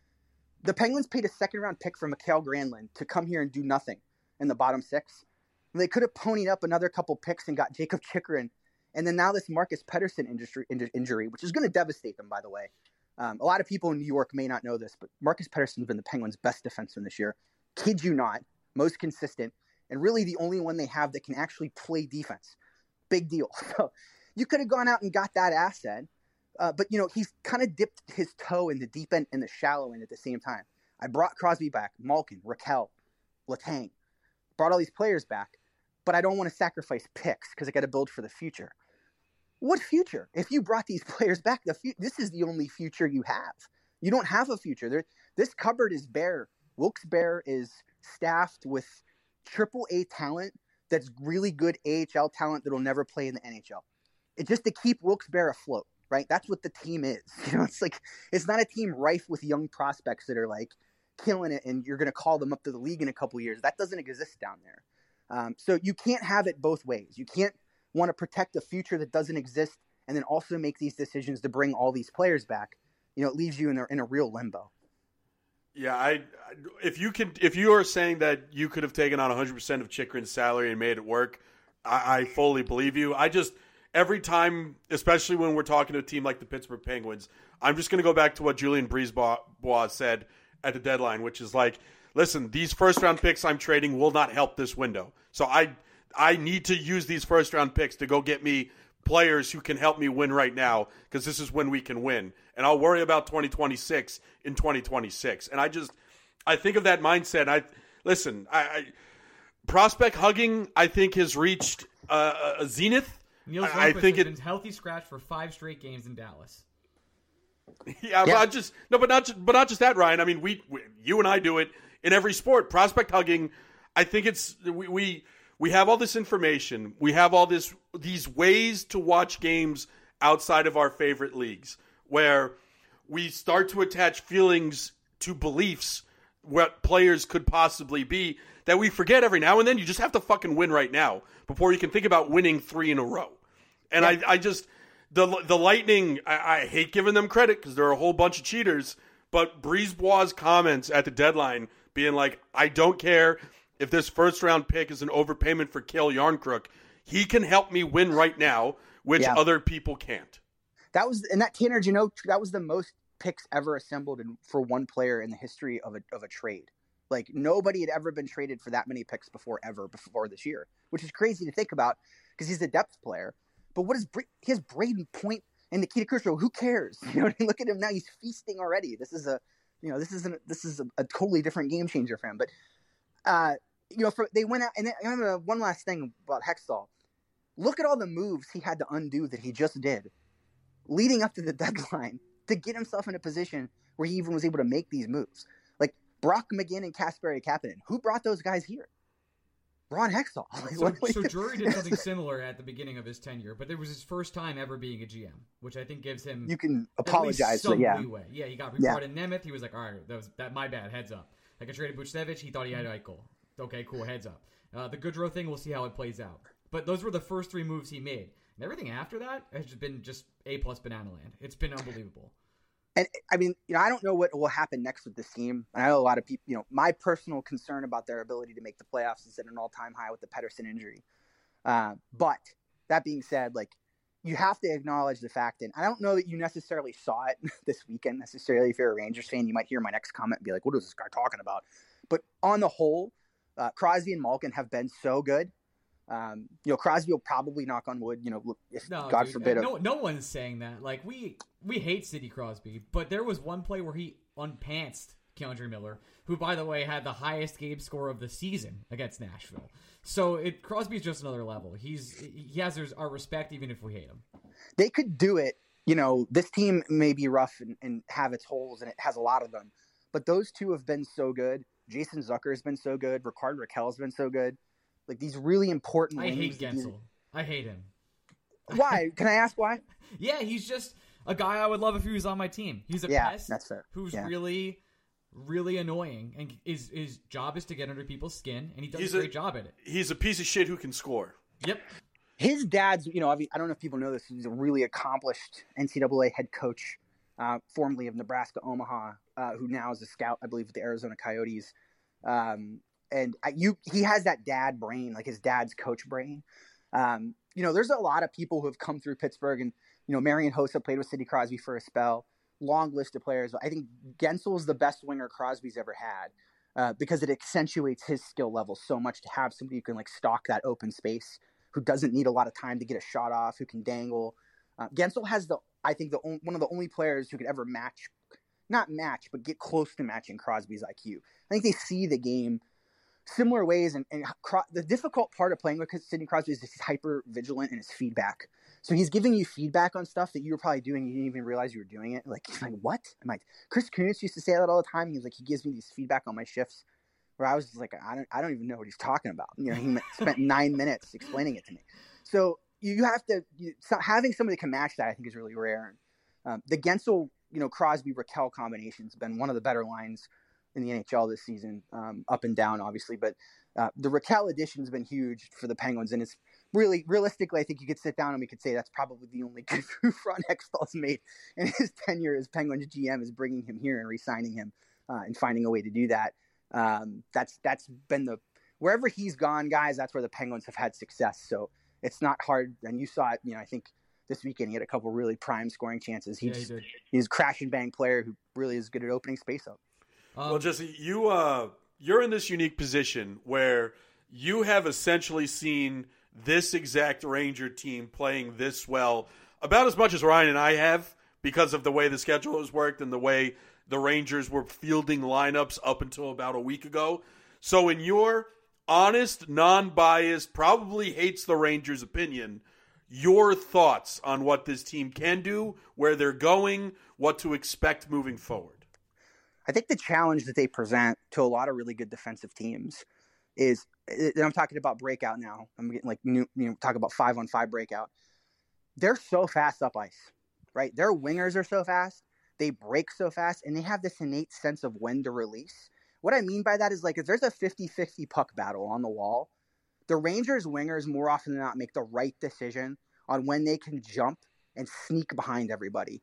The Penguins paid a second round pick for Mikael Granlund to come here and do nothing in the bottom six. And they could have ponied up another couple picks and got Jacob Chychrun. And then now this Marcus Pettersson injury, injury which is going to devastate them, by the way. Um, a lot of people in New York may not know this, but Marcus Pettersson's been the Penguins' best defenseman this year. Kid you not, most consistent, and really the only one they have that can actually play defense. Big deal. So you could have gone out and got that asset, uh, but you know he's kind of dipped his toe in the deep end and the shallow end at the same time. I brought Crosby back, Malkin, Raquel, Letang, brought all these players back, but I don't want to sacrifice picks because I got to build for the future. What future? If you brought these players back, the fu- this is the only future you have. You don't have a future. There, this cupboard is bare. Wilkes-Barre is staffed with triple A talent that's really good A H L talent that will never play in the N H L. It's just to keep Wilkes-Barre afloat, right? That's what the team is. You know, it's like it's not a team rife with young prospects that are like killing it, and you're going to call them up to the league in a couple years. That doesn't exist down there. Um, so you can't have it both ways. You can't want to protect a future that doesn't exist and then also make these decisions to bring all these players back. You know, it leaves you in a, in a real limbo. Yeah, I if you can if you are saying that you could have taken on one hundred percent of Chychrun's salary and made it work, I, I fully believe you. I just every time, especially when we're talking to a team like the Pittsburgh Penguins, I'm just going to go back to what Julien Brisebois said at the deadline, which is like, listen, these first round picks I'm trading will not help this window. So I I need to use these first round picks to go get me players who can help me win right now, because this is when we can win. And I'll worry about twenty twenty-six in twenty twenty-six. And I just, I think of that mindset. I listen, I, I prospect hugging, I think has reached uh, a zenith. Niels I, I think has it, been healthy scratch for five straight games in Dallas. Yeah, yeah. But I just no, but not just, but not just that, Ryan. I mean, we, we, you and I do it in every sport. Prospect hugging. I think it's we. we We have all this information. We have all this these ways to watch games outside of our favorite leagues, where we start to attach feelings to beliefs what players could possibly be, that we forget every now and then. You just have to fucking win right now before you can think about winning three in a row. And yeah. I, I just the the Lightning. I, I hate giving them credit because they're a whole bunch of cheaters. But Brisebois' comments at the deadline being like, "I don't care if this first round pick is an overpayment for Cale Yarncrook, he can help me win right now, which yeah. other people can't." That was, and that Tanner Jeannot, that was the most picks ever assembled in, for one player in the history of a of a trade. Like nobody had ever been traded for that many picks before ever before this year, which is crazy to think about because he's a depth player. But what is he has Braden Point And Nikita Khrushchev, who cares? You know what I mean? Look at him now; he's feasting already. This is a, you know, this is an, this is a, a totally different game changer for him. But, uh, you know, for, they went out, and then, I remember one last thing about Hextall. Look at all the moves he had to undo that he just did, leading up to the deadline to get himself in a position where he even was able to make these moves. Like Brock McGinn and Kasperi Kapanen, who brought those guys here? Ron Hextall. So, so Drury did something similar at the beginning of his tenure, but it was his first time ever being a G M, which I think gives him you can apologize some for yeah. leeway. Yeah, he got he yeah. brought in Nemeth. He was like, all right, that was that my bad. Heads up. Like I traded Buchnevich. He thought he had Eichel. Okay, cool. Heads up. Uh, the Goodrow thing, we'll see how it plays out. But those were the first three moves he made, and everything after that has just been just A plus banana land. It's been unbelievable. And I mean, you know, I don't know what will happen next with this team. I know a lot of people, you know, my personal concern about their ability to make the playoffs is at an all-time high with the Pettersson injury. Uh, but that being said, like, you have to acknowledge the fact, and I don't know that you necessarily saw it this weekend necessarily. If you're a Rangers fan, you might hear my next comment and be like, what is this guy talking about? But on the whole, uh, Crosby and Malkin have been so good. Um, you know, Crosby will probably, knock on wood, you know, if no, God dude, forbid. No, no one's saying that. Like, we we hate Sidney Crosby, but there was one play where he unpantsed Keandre Miller, who, by the way, had the highest game score of the season against Nashville. So it Crosby's just another level. He's he has our respect, even if we hate him. They could do it. You know, this team may be rough and, and have its holes, and it has a lot of them. But those two have been so good. Jason Zucker has been so good. Rickard Rakell has been so good. Like, these really important I wings. hate Gensel. I hate him. Why? Can I ask why? Yeah, he's just a guy I would love if he was on my team. He's a yeah, pest that's fair. who's yeah. really, really annoying. And his, his job is to get under people's skin, and he does he's a great a, job at it. He's a piece of shit who can score. Yep. His dad's, you know, I don't know if people know this, he's a really accomplished N C double A head coach, uh, formerly of Nebraska Omaha, uh, who now is a scout, I believe, with the Arizona Coyotes. Um, and I, you, he has that dad brain, like his dad's coach brain. Um, you know, there's a lot of people who have come through Pittsburgh, and, you know, Marian Hossa played with Sidney Crosby for a spell. Long list of players. I think Gensel's the best winger Crosby's ever had, uh, because it accentuates his skill level so much to have somebody who can, like, stalk that open space, who doesn't need a lot of time to get a shot off, who can dangle. Uh, Guentzel has the, I think, the one of the only players who could ever match, not match, but get close to matching Crosby's I Q. I think they see the game similar ways, and, and Cro- the difficult part of playing with Sidney Crosby is he's hyper vigilant in his feedback. So he's giving you feedback on stuff that you were probably doing, and you didn't even realize you were doing it. Like, he's like, what? Am I? Chris Kunitz used to say that all the time. He was like, he gives me these feedback on my shifts, where I was just like, I don't, I don't even know what he's talking about. You know, he spent nine minutes explaining it to me. So you have to you, so having somebody that can match that, I think, is really rare. Um, the Guentzel, you know, Crosby Rakell combination has been one of the better lines in the N H L this season, um, up and down, obviously. But uh, the Rakell addition has been huge for the Penguins, and it's really, realistically, I think you could sit down and we could say that's probably the only good move Ron Hextall's made in his tenure as Penguins G M, is bringing him here and re-signing him uh, and finding a way to do that. Um, that's that's been the wherever he's gone, guys. That's where the Penguins have had success. So it's not hard, and you saw it. You know, I think this weekend he had a couple really prime scoring chances. He yeah, just, he did. He's a crash and bang player who really is good at opening space up. Um, Well, Jesse, you uh, you're in this unique position where you have essentially seen this exact Ranger team playing this well about as much as Ryan and I have, because of the way the schedule has worked and the way the Rangers were fielding lineups up until about a week ago. So in your honest, non-biased, probably hates the Rangers opinion, your thoughts on what this team can do, where they're going, what to expect moving forward. I think the challenge that they present to a lot of really good defensive teams is, and I'm talking about breakout now. I'm getting like new, you know, talk about five on five breakout. They're so fast up ice, right? Their wingers are so fast. They break so fast, and they have this innate sense of when to release. What I mean by that is, like, if there's a fifty-fifty puck battle on the wall, the Rangers wingers more often than not make the right decision on when they can jump and sneak behind everybody.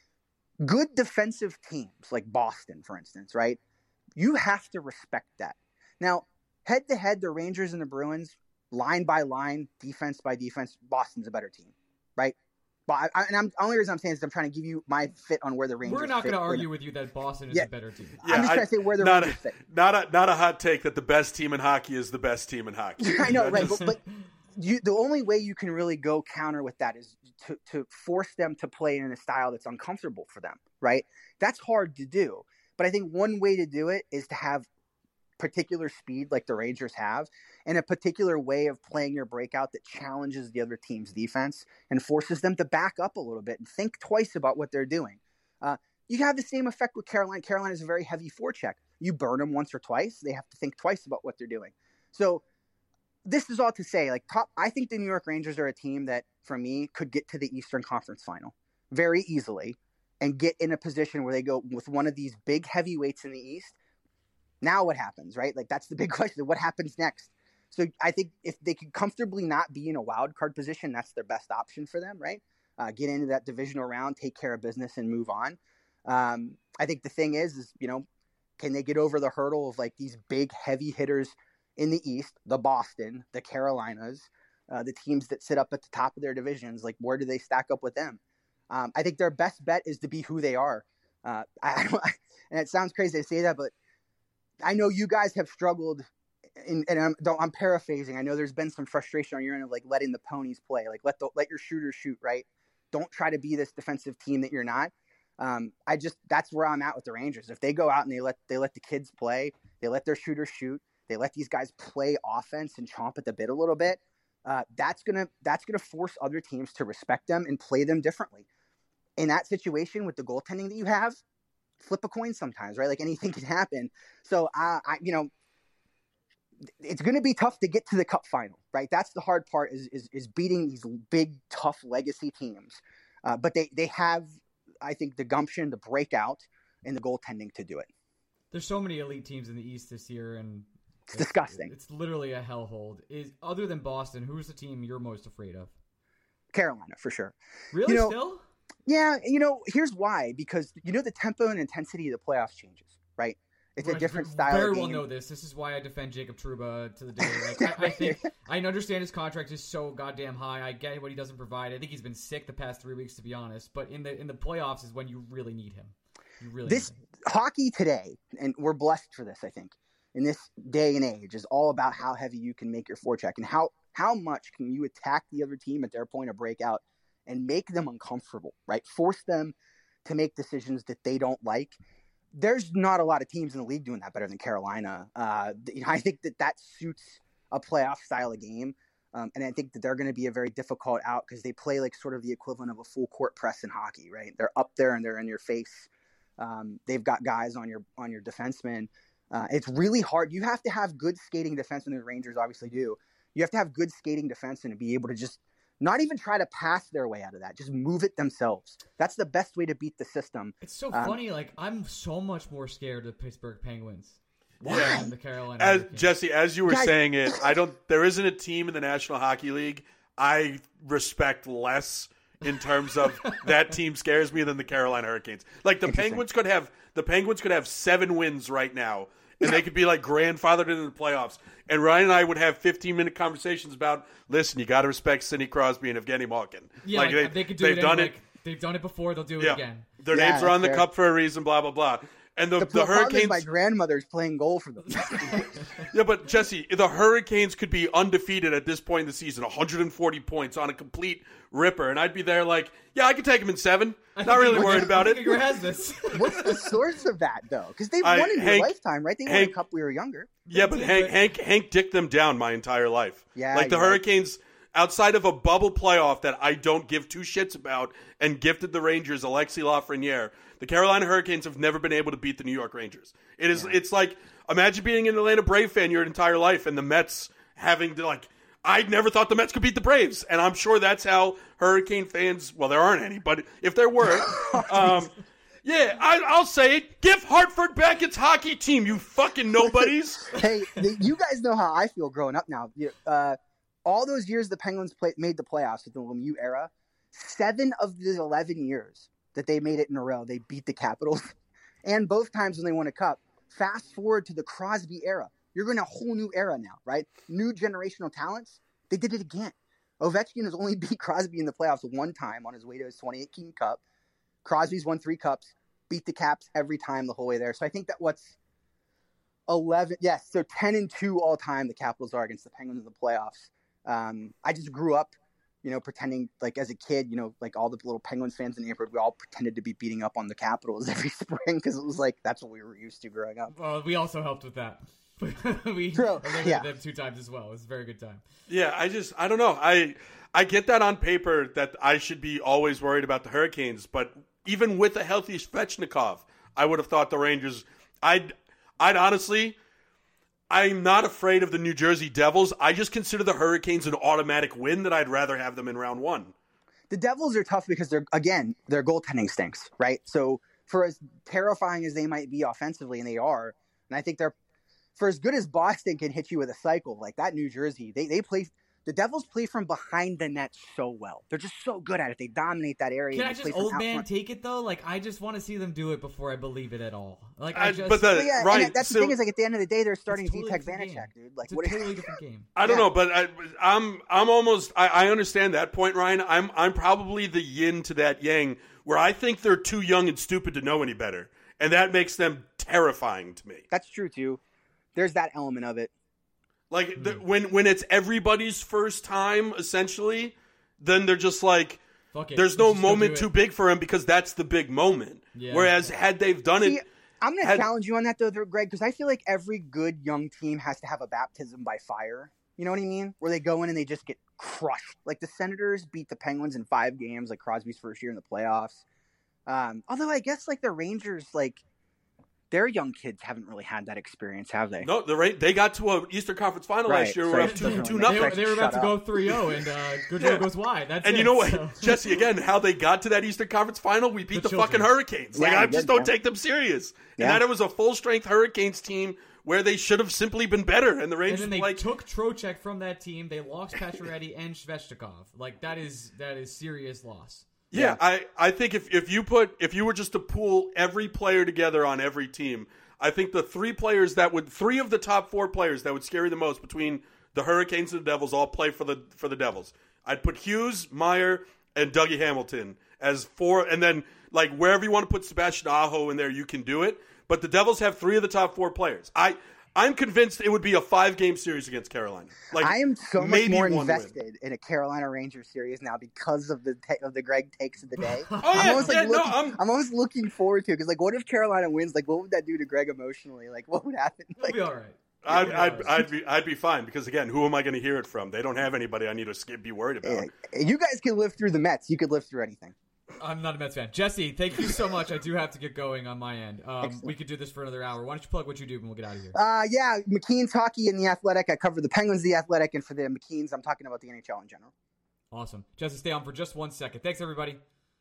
Good defensive teams like Boston, for instance, right? You have to respect that. Now, head to head, the Rangers and the Bruins, line by line, defense by defense, Boston's a better team, right? But I, and I'm, the only reason I'm saying is I'm trying to give you my fit on where the Rangers. We're not going to fit. argue with you that Boston is Yeah. a better team. Yeah, I'm just I- trying to say where the not Rangers a, fit. Not a not a hot take that the best team in hockey is the best team in hockey. I know, right? Just- But, but you, the only way you can really go counter with that is to, to force them to play in a style that's uncomfortable for them, right? That's hard to do. But I think one way to do it is to have particular speed like the Rangers have, and a particular way of playing your breakout that challenges the other team's defense and forces them to back up a little bit and think twice about what they're doing. Uh, you have the same effect with Carolina. Carolina is a very heavy forecheck. You burn them once or twice, they have to think twice about what they're doing. So this is all to say, like, top, I think the New York Rangers are a team that, for me, could get to the Eastern Conference Final very easily and get in a position where they go with one of these big heavyweights in the East. Now what happens, right? Like, that's the big question. What happens next? So I think if they could comfortably not be in a wild card position, that's their best option for them, right? Uh, get into that divisional round, take care of business, and move on. Um, I think the thing is, is, you know, can they get over the hurdle of, like, these big, heavy hitters in the East, the Boston, the Carolinas, uh, the teams that sit up at the top of their divisions? Like, where do they stack up with them? Um, I think their best bet is to be who they are. Uh, I, I don't, and it sounds crazy to say that, but I know you guys have struggled, in, and I'm, don't, I'm paraphrasing. I know there's been some frustration on your end of, like, letting the ponies play, like let the let your shooters shoot, right? Don't try to be this defensive team that you're not. Um, I just that's where I'm at with the Rangers. If they go out and they let they let the kids play, they let their shooters shoot, they let these guys play offense and chomp at the bit a little bit. Uh, that's gonna that's gonna force other teams to respect them and play them differently. In that situation with the goaltending that you have, flip a coin sometimes, right? Like, anything can happen. So, uh, I, you know, it's going to be tough to get to the Cup final, right? That's the hard part is is, is beating these big, tough legacy teams. Uh, but they, they have, I think, the gumption, the breakout, and the goaltending to do it. There's so many elite teams in the East this year, and it's, it's disgusting. It's literally a hellhole. Is other than Boston, who's the team you're most afraid of? Carolina, for sure. Really, you know, still? Yeah, you know, here's why. Because, you know, the tempo and intensity of the playoffs changes, right? It's right, a different style very of game. well know this. This is why I defend Jacob Trouba to the day. Like, I, I think I understand his contract is so goddamn high. I get what he doesn't provide. I think he's been sick the past three weeks, to be honest. But in the in the playoffs is when you really need him. You really this need him. Hockey today, and we're blessed for this, I think, in this day and age, is all about how heavy you can make your forecheck and how how much can you attack the other team at their point of breakout and make them uncomfortable, right? Force them to make decisions that they don't like. There's not a lot of teams in the league doing that better than Carolina. Uh, you know, I think that that suits a playoff style of game. Um, and I think that they're going to be a very difficult out because they play like sort of the equivalent of a full court press in hockey, right? They're up there and they're in your face. Um, they've got guys on your, on your defensemen. Uh, it's really hard. You have to have good skating defensemen, the Rangers obviously do. You have to have good skating defensemen to be able to just not even try to pass their way out of that. Just move it themselves. That's the best way to beat the system. It's so um, funny. Like, I'm so much more scared of the Pittsburgh Penguins Yeah. than the Carolina As Hurricanes. Jesse, as you were Guys- saying it, I don't. There isn't a team in the National Hockey League I respect less in terms of that team scares me than the Carolina Hurricanes. Like the Penguins could have the Penguins could have seven wins right now, and they could be like grandfathered into the playoffs. And Ryan and I would have fifteen minute conversations about, listen, you got to respect Sidney Crosby and Evgeny Malkin. Yeah, like, like, they, they could do they've it. done Like, it. they've done it before. They'll do it Yeah, again. their Yeah, names are on the fair. cup for a reason. Blah blah blah. And the, The, the, the problem is Hurricanes. my grandmother's playing goal for them. Yeah, but Jesse, the Hurricanes could be undefeated at this point in the season, one hundred forty points on a complete ripper, and I'd be there like, yeah, I could take them in seven. I Not think really Igor- worried about I it. think Igor has this. What's the source of that, though? Because they've I- won in Hank- your lifetime, right? They won Hank- a cup when we were younger. Yeah, but Hank, Hank, Hank dicked them down my entire life. Yeah, like the you're right. Hurricanes, outside of a bubble playoff that I don't give two shits about, and gifted the Rangers Alexis Lafreniere, the Carolina Hurricanes have never been able to beat the New York Rangers. It is, it's like imagine being an Atlanta Brave fan your entire life, and the Mets having to like. I never thought the Mets could beat the Braves, and I'm sure that's how Hurricane fans. Well, there aren't any, but if there were, um, yeah, I, I'll say it. Give Hartford back its hockey team, you fucking nobodies. Hey, the, you guys know how I feel growing up now. You- Uh, all those years the Penguins play, made the playoffs with the Lemieux era, seven of the eleven years that they made it in a row, they beat the Capitals. And both times when they won a cup, fast forward to the Crosby era. You're going to a whole new era now, right? New generational talents. They did it again. Ovechkin has only beat Crosby in the playoffs one time on his way to his twenty eighteen Cup. Crosby's won three cups, beat the Caps every time the whole way there. So I think that what's eleven, yes, so ten and two all time the Capitals are against the Penguins in the playoffs. Um, I just grew up, you know, pretending like as a kid, you know, like all the little Penguins fans in the neighborhood, we all pretended to be beating up on the Capitals every spring because it was like that's what we were used to growing up. Well, we also helped with that. we True. eliminated Yeah. them two times as well. It was a very good time. Yeah, I just I don't know. I I get that on paper that I should be always worried about the Hurricanes, but even with a healthy Svechnikov, I would have thought the Rangers. I'd I'd honestly, I'm not afraid of the New Jersey Devils. I just consider the Hurricanes an automatic win that I'd rather have them in round one. The Devils are tough because they're again their goaltending stinks, right? So for as terrifying as they might be offensively, and they are, and I think they're for as good as Boston can hit you with a cycle like that. New Jersey, they they play. The Devils play from behind the net so well. They're just so good at it. They dominate that area. Can I They play just from old out man front. take it though? Like I just want to see them do it before I believe it at all. Like I I- just. but the- But yeah, right, and that's so- the thing is like at the end of the day, they're starting totally Vitek different game. Vanacek, dude. Like it's a what? totally different game. I don't Yeah. know, but I, I'm I'm almost I, I understand that point, Ryan. I'm I'm probably the yin to that yang, where I think they're too young and stupid to know any better, and that makes them terrifying to me. That's true too. There's that element of it. Like the, when when it's everybody's first time, essentially, then they're just like, Fuck it. there's no Let's just go moment do too it. big for him because that's the big moment. Yeah. Whereas had they've done See, it, I'm going to had- challenge you on that though, Greg, because I feel like every good young team has to have a baptism by fire. You know what I mean? Where they go in and they just get crushed. Like the Senators beat the Penguins in five games, like Crosby's first year in the playoffs. Um, although I guess like the Rangers, like their young kids haven't really had that experience, have they? no, the right they got to a Eastern Conference final Right, last year. so We're it up doesn't two really two make They nothing. were, sense. they were about Shut to up. go three oh and uh, Goodrow goes wide. That's And it. you know what, So- Jesse? Again, how they got to that Eastern Conference final? We beat The the, fucking children. Hurricanes. Like Yeah, I you just did, don't yeah. take them serious. Yeah. And that it was a full strength Hurricanes team where they should have simply been better. And the And Rangers then they like took Trocheck from that team. They lost Pacioretty and Svechnikov. Like that is that is serious loss. Yeah, Yeah. I, I think if, if you put if you were just to pool every player together on every team, I think the three players that would three of the top four players that would scare you the most between the Hurricanes and the Devils all play for the for the Devils. I'd put Hughes, Meyer, and Dougie Hamilton as four, and then like wherever you want to put Sebastian Aho in there, you can do it. But the Devils have three of the top four players. I I'm convinced it would be a five game series against Carolina. Like I am so much maybe more one win. invested in a Carolina Rangers series now because of the ta- of the Greg takes of the day. Oh I'm yeah, almost like yeah, no, looking, I'm I'm almost looking forward to it because like, what if Carolina wins? Like, what would that do to Greg emotionally? Like, what would happen? We'll Like, be all right. I'd, Yeah. I'd, I'd be I'd be fine because again, who am I going to hear it from? They don't have anybody I need to skip, be worried about. eh, you guys can live through the Mets. You could live through anything. I'm not a Mets fan. Jesse, thank you so much. I do have to get going on my end. Um, Excellent. we could do this for another hour. Why don't you plug what you do and we'll get out of here? Uh, yeah, McKean's hockey and the Athletic. I cover the Penguins, the Athletic, and for the McKeans, I'm talking about the N H L in general. Awesome. Jesse, stay on for just one second. Thanks, everybody.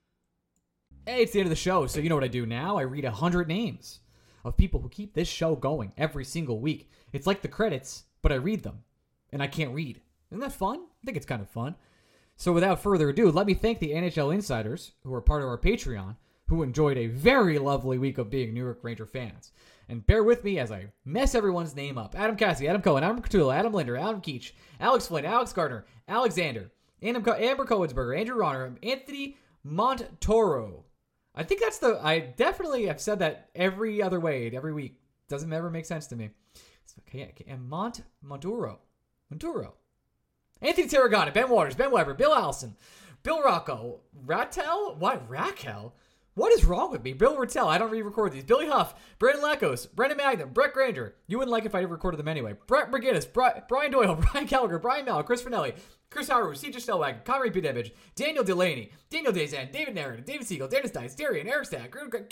Hey, it's the end of the show, so you know what I do now. I read a hundred names of people who keep this show going every single week. It's like the credits, but I read them, and I can't read. Isn't that fun? I think it's kind of fun. So without further ado, let me thank the N H L Insiders, who are part of our Patreon, who enjoyed a very lovely week of being New York Ranger fans. And bear with me as I mess everyone's name up. Adam Cassie, Adam Cohen, Adam Cthulhu, Adam Linder, Adam Keach, Alex Flynn, Alex Gardner, Alexander, Adam Co- Amber Cohensberger, Andrew Ronner, Anthony Montoro. I think that's the... I definitely have said that every other way, every week. Doesn't ever make sense to me. Okay, and Mont... Monturo. Monturo. Anthony Tarragona, Ben Waters, Ben Weber, Bill Allison, Bill Rocco, Rattel? What? Raquel? What is wrong with me? Bill Rattel, I don't re-record these. Billy Huff, Brandon Lackos, Brendan Magnum, Brett Granger. You wouldn't like if I recorded them anyway. Brett McGinnis, Bri- Brian Doyle, Brian Gallagher, Brian Mallett, Chris Finelli, Chris Haru, C J Stellwagen, Connery Pidevich, Daniel Delaney, Daniel Dazan, David Narron, David Siegel, Dennis Dice, Darian, Eric Stack,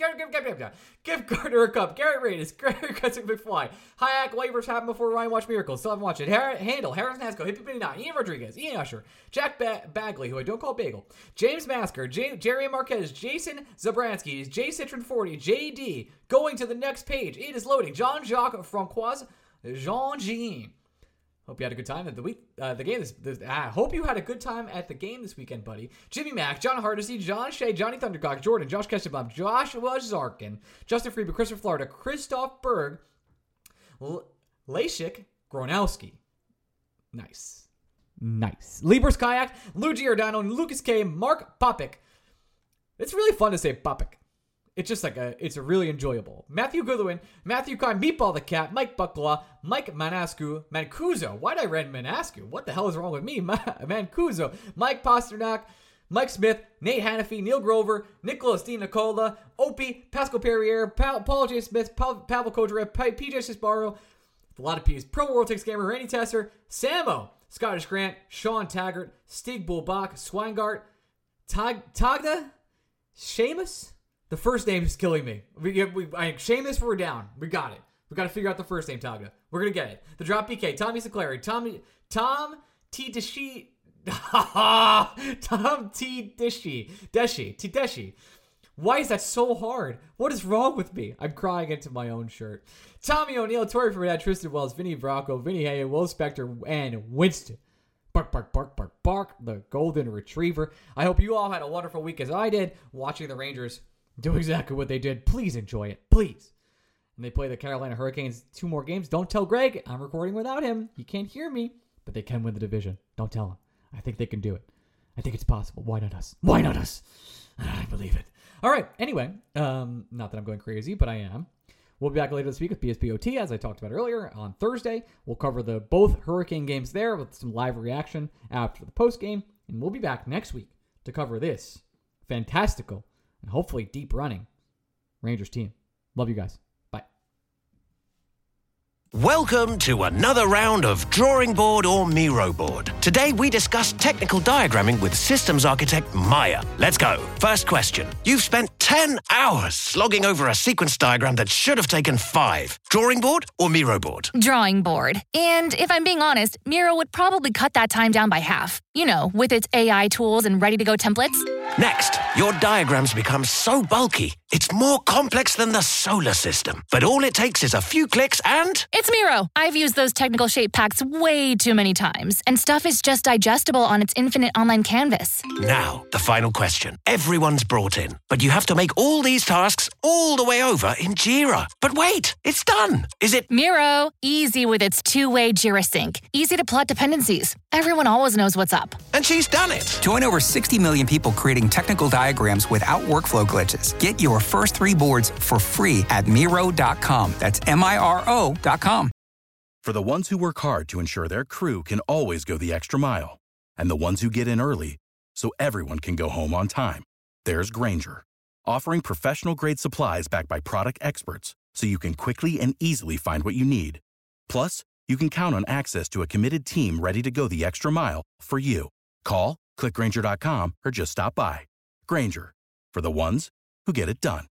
Give Gardner a cup, Garrett Reyes, Greg Cutsick McFly, Hayak, waivers happened before Ryan watched Miracles, still haven't watched it. Har- Handel, Harris Nasco, Hippie Penny Nine, Ian Rodriguez, Ian Usher, Jack ba- Bagley, who I don't call Bagel, James Masker, J- Jerry Marquez, Jason Zabransky, J Citron forty, J D, going to the next page. It is loading. Jean Jacques Francois, Jean Jean. Hope you had a good time at the week, uh, the game. This, this, I hope you had a good time at the game this weekend, buddy. Jimmy Mack, John Hardesty, John Shea, Johnny Thundercock, Jordan, Josh Kestenbaum, Joshua Zarkin, Justin Freeman, Christopher Florida, Christoph Berg, L- Lashik, Gronowski. Nice. Nice. Libers Kayak, Lou Giordano, Lucas K, Mark Popik. It's really fun to say Popik. it's just like a, it's a really enjoyable. Matthew Goodwin, Matthew Kahn, Meatball the Cat, Mike Bucklaw, Mike Manascu, Mancuso. Why'd I read Manascu? What the hell is wrong with me? Mancuso, Mike Pasternak, Mike Smith, Nate Hannafy, Neil Grover, Nicholas D. Nicola, Opie, Pascal Perrier, pa- Paul J. Smith, pa- Pavel Kodarev, pa- P J Sisbaro, a lot of P's, Pro World Takes Gamer, Randy Tesser, Samo, Scottish Grant, Sean Taggart, Stig Bullbach, Swangart, Tag- Tagda, Seamus. The first name is killing me. We, we, I, Seamus, we're down. We got it. We got to figure out the first name, Tagda. We're going to get it. The Drop B K, Tommy Sinclair, Tommy, Tom T. Deshi, Tom T. Deshi, Deshi, T. Deshi. Why is that so hard? What is wrong with me? I'm crying into my own shirt. Tommy O'Neill, Tori Ferdinand, Tristan Wells, Vinny Bracco, Vinny Hay, Will Spector, and Winston. Bark, bark, bark, bark, bark, the golden retriever. I hope you all had a wonderful week as I did, watching the Rangers do exactly what they did. Please enjoy it. Please. And they play the Carolina Hurricanes two more games. Don't tell Greg. I'm recording without him. He can't hear me. But they can win the division. Don't tell him. I think they can do it. I think it's possible. Why not us? Why not us? I believe it. All right. Anyway, um, not that I'm going crazy, but I am. We'll be back later this week with P S P O T, as I talked about earlier. On Thursday, we'll cover the both Hurricane games there with some live reaction after the post game. And we'll be back next week to cover this fantastical and hopefully deep running Rangers team. Love you guys. Bye. Welcome to another round of Drawing Board or Miro Board. Today we discuss technical diagramming with systems architect Maya. Let's go. First question. You've spent ten hours slogging over a sequence diagram that should have taken five. Drawing board or Miro board? Drawing board. And if I'm being honest, Miro would probably cut that time down by half. You know, with its A I tools and ready-to-go templates. Next, your diagrams become so bulky, it's more complex than the solar system. But all it takes is a few clicks and... It's Miro. I've used those technical shape packs way too many times, and stuff is just digestible on its infinite online canvas. Now, the final question. Everyone's brought in, but you have to make all these tasks all the way over in Jira. But wait, it's done. Is it... Miro. Easy with its two-way Jira sync. Easy to plot dependencies. Everyone always knows what's up. And she's done it. Join over sixty million people creating technical diagrams without workflow glitches. Get your first three boards for free at Miro dot com. That's M I R O dot com. For the ones who work hard to ensure their crew can always go the extra mile, and the ones who get in early so everyone can go home on time, there's Grainger, offering professional-grade supplies backed by product experts so you can quickly and easily find what you need. Plus, you can count on access to a committed team ready to go the extra mile for you. Call, click Grainger dot com, or just stop by. Grainger, for the ones who get it done.